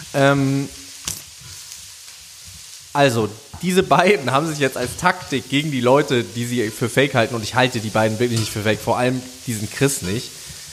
Also, diese beiden haben sich jetzt als Taktik gegen die Leute, die sie für fake halten, und ich halte die beiden wirklich nicht für fake, vor allem diesen Chris nicht,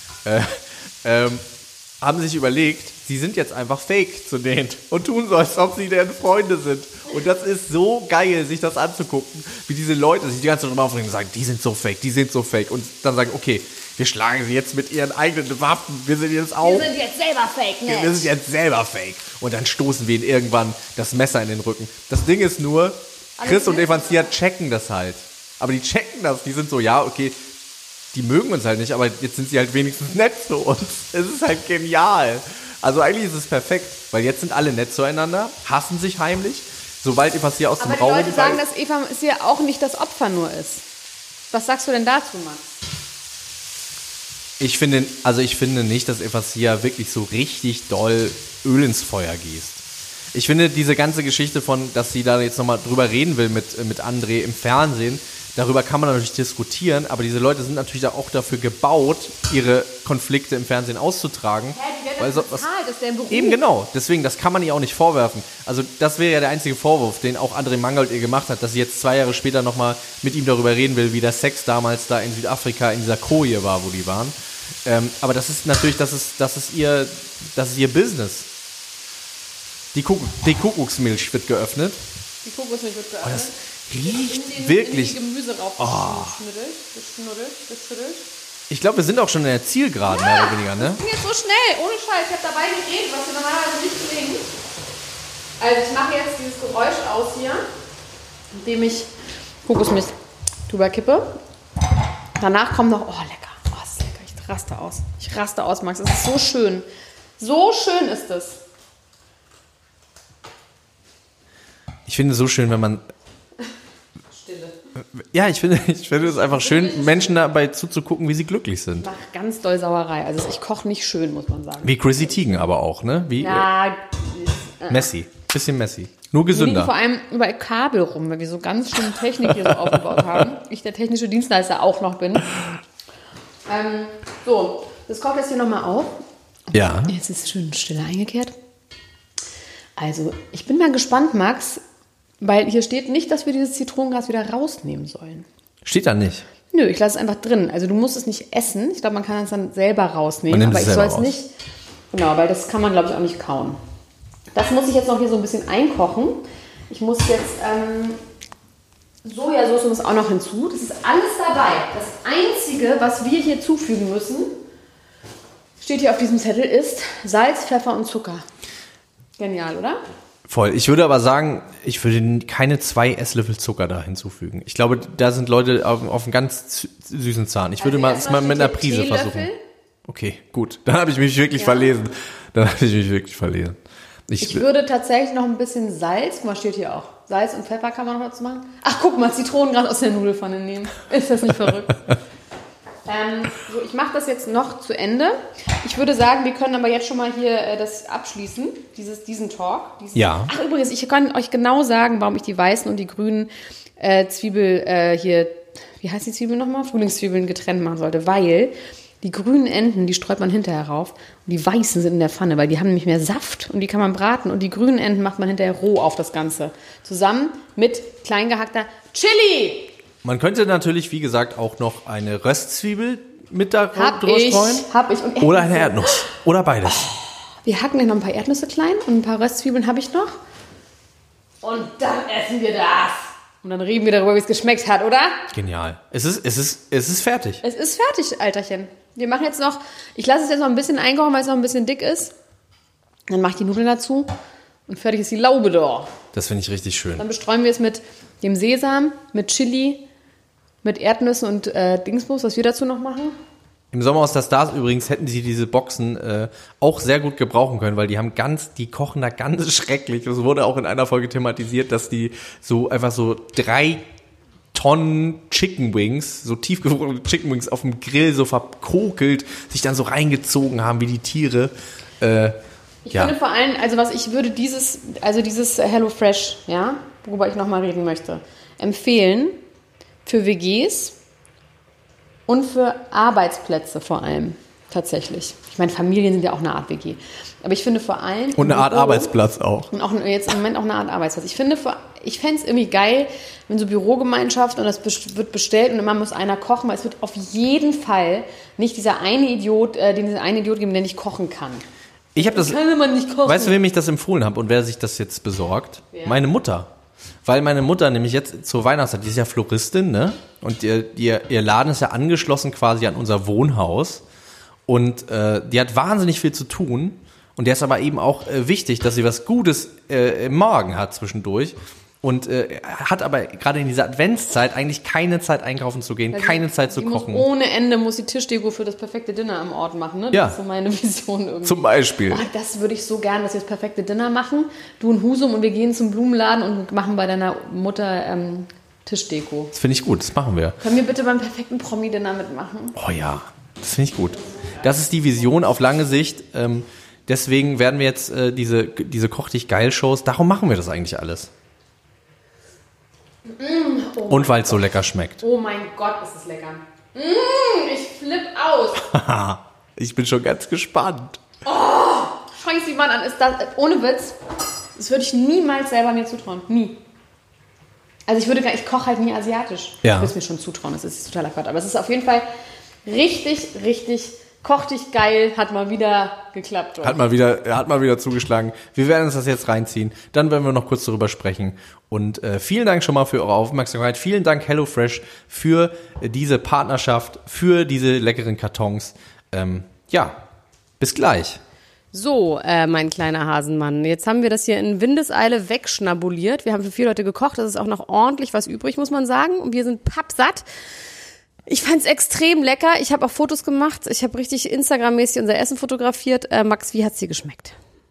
haben sich überlegt, sie sind jetzt einfach fake zu denen und tun so, als ob sie deren Freunde sind. Und das ist so geil, sich das anzugucken, wie diese Leute sich die ganze Zeit drüber aufregen und sagen, die sind so fake, die sind so fake. Und dann sagen, okay, wir schlagen sie jetzt mit ihren eigenen Waffen, wir sind jetzt auch... Wir sind jetzt selber fake, ne? Wir sind jetzt selber fake. Und dann stoßen wir ihnen irgendwann das Messer in den Rücken. Das Ding ist nur, Chris und Evancia checken das halt. Aber die checken das, die sind so, ja, okay, die mögen uns halt nicht, aber jetzt sind sie halt wenigstens nett zu uns. Es ist halt genial. Also eigentlich ist es perfekt, weil jetzt sind alle nett zueinander, hassen sich heimlich. Sobald Evancia aus dem Aber die Raum... Leute sagen, dass Eva ist ja auch nicht das Opfer nur ist. Was sagst du denn dazu, Max? Ich finde nicht, dass Evancia wirklich so richtig doll Öl ins Feuer gießt. Ich finde diese ganze Geschichte von, dass sie da jetzt nochmal drüber reden will mit André im Fernsehen, darüber kann man natürlich diskutieren, aber diese Leute sind natürlich auch dafür gebaut, ihre Konflikte im Fernsehen auszutragen. Die werden bezahlt, das ist der Beruf. Eben genau, deswegen, das kann man ihr auch nicht vorwerfen. Also das wäre ja der einzige Vorwurf, den auch André Mangold ihr gemacht hat, dass sie jetzt 2 Jahre später nochmal mit ihm darüber reden will, wie der Sex damals da in Südafrika in dieser Koje war, wo die waren. Aber das ist natürlich, das ist ihr Business. Die Kuckucksmilch wird geöffnet. Die Kokosmilch wird geöffnet. Oh, das riecht wirklich... In die Gemüse rauf geschüttelt. Ich glaube, wir sind auch schon in der Zielgeraden, mehr oder weniger, ne? Das ging jetzt so schnell, ohne Scheiß. Ich habe dabei geredet, was wir normalerweise nicht gelingt. Also ich mache jetzt dieses Geräusch aus hier, indem ich Kokosmilch drüber kippe. Danach kommt noch, oh lecker, oh das ist lecker, ich raste aus, Max. Es ist so schön. So schön ist es. Ich finde es so schön, wenn man... Stille. Ja, ich finde es einfach schön, Menschen dabei zuzugucken, wie sie glücklich sind. Mach ganz doll Sauerei. Also ich koche nicht schön, muss man sagen. Wie Chrissy Teigen aber auch, ne? Ja, Messy. Bisschen messy. Nur Wir liegen gesünder. vor allem überall Kabel rum, weil wir so ganz schön Technik hier so aufgebaut haben. Ich der technische Dienstleister auch noch bin. So, das kocht jetzt hier nochmal auf. Ja. Jetzt ist es schön still eingekehrt. Also, ich bin mal gespannt, Max, weil hier steht nicht, dass wir dieses Zitronengras wieder rausnehmen sollen. Steht da nicht. Nö, ich lasse es einfach drin. Also du musst es nicht essen. Ich glaube, man kann es dann selber rausnehmen. Man nimmt Aber es ich soll selber es raus. nicht. Genau, weil das kann man, glaube ich, auch nicht kauen. Das muss ich jetzt noch hier so ein bisschen einkochen. Ich muss jetzt Sojasauce muss auch noch hinzu. Das ist alles dabei. Das Einzige, was wir hier zufügen müssen, steht hier auf diesem Zettel, ist Salz, Pfeffer und Zucker. Genial, oder? Voll. Ich würde aber sagen, ich würde keine 2 Esslöffel Zucker da hinzufügen. Ich glaube, da sind Leute auf einem ganz süßen Zahn. Ich würde mal es mal mit einer Prise versuchen. Okay, gut. Dann habe ich mich wirklich verlesen. Ich würde tatsächlich noch ein bisschen Salz, guck mal, steht hier auch. Salz und Pfeffer kann man noch dazu machen. Ach, guck mal, Zitronengras aus der Nudelpfanne nehmen. Ist das nicht verrückt? So, ich mache das jetzt noch zu Ende. Ich würde sagen, wir können aber jetzt schon mal hier das abschließen, diesen Talk. Ja. Ach, übrigens, ich kann euch genau sagen, warum ich die weißen und die grünen Zwiebel hier, wie heißt die Zwiebel nochmal? Frühlingszwiebeln getrennt machen sollte, weil die grünen Enden, die streut man hinterher rauf und die weißen sind in der Pfanne, weil die haben nämlich mehr Saft und die kann man braten und die grünen Enden macht man hinterher roh auf das Ganze. Zusammen mit klein gehackter Chili. Man könnte natürlich, wie gesagt, auch noch eine Röstzwiebel mit da drüber streuen. Hab ich. Und Oder eine Erdnuss. Oder beides. Wir hacken dann noch ein paar Erdnüsse klein und ein paar Röstzwiebeln habe ich noch. Und dann essen wir das. Und dann reden wir darüber, wie es geschmeckt hat, oder? Genial. Es ist fertig. Es ist fertig, Alterchen. Wir machen jetzt noch, ich lasse es jetzt noch ein bisschen einkochen, weil es noch ein bisschen dick ist. Dann mache ich die Nudeln dazu und fertig ist die Laube da. Das finde ich richtig schön. Dann bestreuen wir es mit dem Sesam, mit Chili, mit Erdnüssen und Dingsbums, was wir dazu noch machen. Im Sommerhaus der Stars übrigens hätten sie diese Boxen auch sehr gut gebrauchen können, weil die kochen da ganz schrecklich. Es wurde auch in einer Folge thematisiert, dass die so einfach so 3 Tonnen Chicken Wings, so tiefgefrorene Chicken Wings auf dem Grill so verkokelt, sich dann so reingezogen haben wie die Tiere. Ich finde vor allem, also ich würde dieses HelloFresh, ja, worüber ich nochmal reden möchte, empfehlen für WGs und für Arbeitsplätze vor allem, tatsächlich. Ich meine, Familien sind ja auch eine Art WG. Aber ich finde vor allem... Und eine Art Arbeitsplatz auch. Und auch jetzt im Moment auch eine Art Arbeitsplatz. Ich fände es irgendwie geil, wenn so Bürogemeinschaften und das wird bestellt und immer muss einer kochen, weil es wird auf jeden Fall nicht diesen einen Idiot geben, der nicht kochen kann. Ich habe das. Kann man nicht kochen. Weißt du, wem ich das empfohlen habe und wer sich das jetzt besorgt? Ja. Meine Mutter. Weil meine Mutter nämlich jetzt zur Weihnachtszeit, die ist ja Floristin, ne? Und ihr Laden ist ja angeschlossen quasi an unser Wohnhaus. Und die hat wahnsinnig viel zu tun. Und der ist aber eben auch wichtig, dass sie was Gutes im Magen hat zwischendurch. Und hat aber gerade in dieser Adventszeit eigentlich keine Zeit einkaufen zu gehen, keine Zeit zu kochen. Ohne Ende muss die Tischdeko für das perfekte Dinner am Ort machen, ne? Das Ja. ist so meine Vision irgendwie. Zum Beispiel. Oh, das würde ich so gern, dass wir das perfekte Dinner machen. Du und Husum und wir gehen zum Blumenladen und machen bei deiner Mutter Tischdeko. Das finde ich gut, das machen wir. Können wir bitte beim perfekten Promi-Dinner mitmachen? Oh ja, das finde ich gut. Das ist die Vision auf lange Sicht. Deswegen werden wir jetzt diese Koch-dich-geil-Shows, darum machen wir das eigentlich alles. Und weil es so lecker schmeckt. Oh mein Gott, ist es lecker. Ich flipp aus. Ich bin schon ganz gespannt. Schau sie mal an. Ist das, ohne Witz, das würde ich niemals selber mir zutrauen. Nie. Also ich koche halt nie asiatisch. Ja. Ich würde es mir schon zutrauen, das ist totaler Quatsch. Aber es ist auf jeden Fall richtig, richtig koch dich geil, hat mal wieder geklappt. Oder? Hat mal wieder zugeschlagen. Wir werden uns das jetzt reinziehen. Dann werden wir noch kurz darüber sprechen. Und vielen Dank schon mal für eure Aufmerksamkeit. Vielen Dank HelloFresh für diese Partnerschaft, für diese leckeren Kartons. Bis gleich. So, mein kleiner Hasenmann, jetzt haben wir das hier in Windeseile wegschnabuliert. Wir haben für 4 Leute gekocht, das ist auch noch ordentlich was übrig, muss man sagen. Und wir sind pappsatt. Ich fand's extrem lecker. Ich habe auch Fotos gemacht. Ich habe richtig Instagram-mäßig unser Essen fotografiert. Max, wie hat's dir geschmeckt?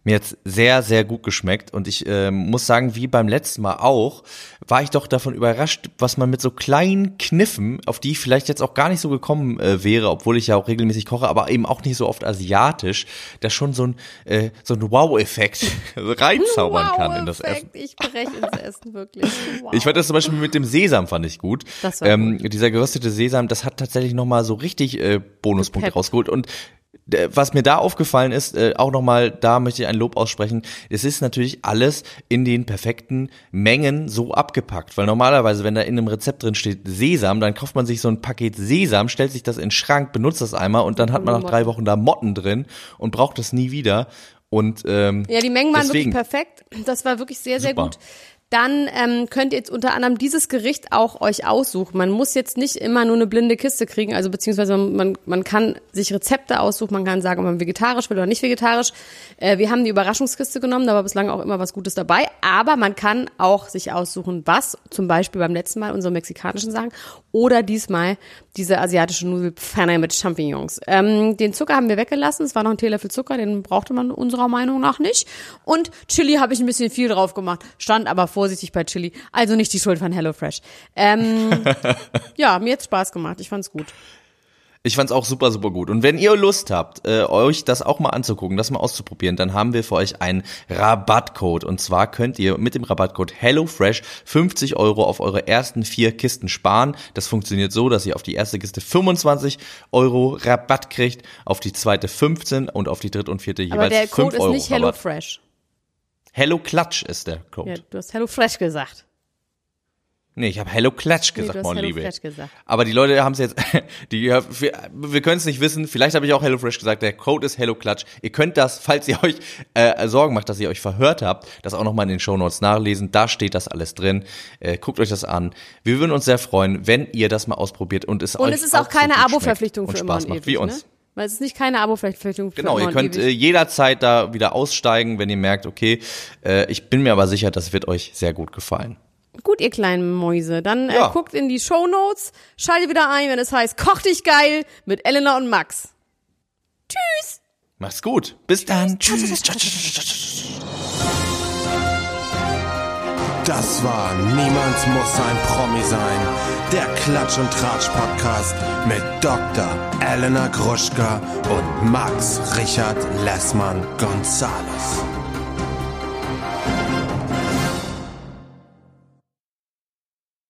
Mir hat's sehr, sehr gut geschmeckt und ich muss sagen, wie beim letzten Mal auch, war ich doch davon überrascht, was man mit so kleinen Kniffen, auf die ich vielleicht jetzt auch gar nicht so gekommen wäre, obwohl ich ja auch regelmäßig koche, aber eben auch nicht so oft asiatisch, da schon so ein Wow-Effekt reinzaubern kann in das Essen. Ich breche ins Essen, wirklich. Wow. Ich fand das zum Beispiel mit dem Sesam fand ich gut. Das war gut. Dieser geröstete Sesam, das hat tatsächlich nochmal so richtig Bonuspunkte rausgeholt und was mir da aufgefallen ist, auch nochmal, da möchte ich ein Lob aussprechen, es ist natürlich alles in den perfekten Mengen so abgepackt, weil normalerweise, wenn da in einem Rezept drin steht Sesam, dann kauft man sich so ein Paket Sesam, stellt sich das in den Schrank, benutzt das einmal und dann hat man nach 3 Wochen da Motten drin und braucht das nie wieder. Und ja, die Mengen waren deswegen, wirklich perfekt, das war wirklich sehr, sehr super. gut. Dann könnt ihr jetzt unter anderem dieses Gericht auch euch aussuchen. Man muss jetzt nicht immer nur eine blinde Kiste kriegen, also beziehungsweise man kann sich Rezepte aussuchen, man kann sagen, ob man vegetarisch will oder nicht vegetarisch. Wir haben die Überraschungskiste genommen, da war bislang auch immer was Gutes dabei, aber man kann auch sich aussuchen, was, zum Beispiel beim letzten Mal unsere mexikanischen Sachen oder diesmal diese asiatische Nudelpfanne mit Champignons. Den Zucker haben wir weggelassen, es war noch ein Teelöffel Zucker, den brauchte man unserer Meinung nach nicht. Und Chili habe ich ein bisschen viel drauf gemacht, stand aber vorsichtig bei Chili, also nicht die Schuld von HelloFresh. Ja, mir hat's Spaß gemacht, ich fand's gut. Ich fand's auch super, super gut. Und wenn ihr Lust habt, euch das auch mal anzugucken, das mal auszuprobieren, dann haben wir für euch einen Rabattcode. Und zwar könnt ihr mit dem Rabattcode HelloFresh 50 € auf eure ersten 4 Kisten sparen. Das funktioniert so, dass ihr auf die erste Kiste 25 € Rabatt kriegt, auf die zweite 15 und auf die dritte und vierte jeweils 5 € Aber der Code ist nicht Rabatt. HelloFresh. Hello Klatsch ist der Code. Ja, du hast HelloFresh gesagt. Nee, ich habe Hello Klatsch gesagt, du hast mein Liebe. HelloFresh gesagt. Aber die Leute haben es jetzt, wir können es nicht wissen, vielleicht habe ich auch HelloFresh gesagt, der Code ist Hello Klatsch. Ihr könnt das, falls ihr euch Sorgen macht, dass ihr euch verhört habt, das auch nochmal in den Shownotes nachlesen, da steht das alles drin. Guckt euch das an. Wir würden uns sehr freuen, wenn ihr das mal ausprobiert und es euch ist auch keine Abo-Verpflichtung für immer Spaß und macht, ewig, wie uns. Ne? Weil es ist nicht keine Abo-Verpflichtung für Genau, immer ihr könnt und ewig. jederzeit da wieder aussteigen, wenn ihr merkt, okay, ich bin mir aber sicher, das wird euch sehr gut gefallen. Gut, ihr kleinen Mäuse. Dann Ja. guckt in die Shownotes, schaltet wieder ein, wenn es heißt Koch dich geil mit Elena und Max. Tschüss. Macht's gut. Bis dann. Tschüss. Das war Niemand muss ein Promi sein. Der Klatsch und Tratsch Podcast mit Dr. Elena Gruschka und Max Richard Lessmann Gonzales.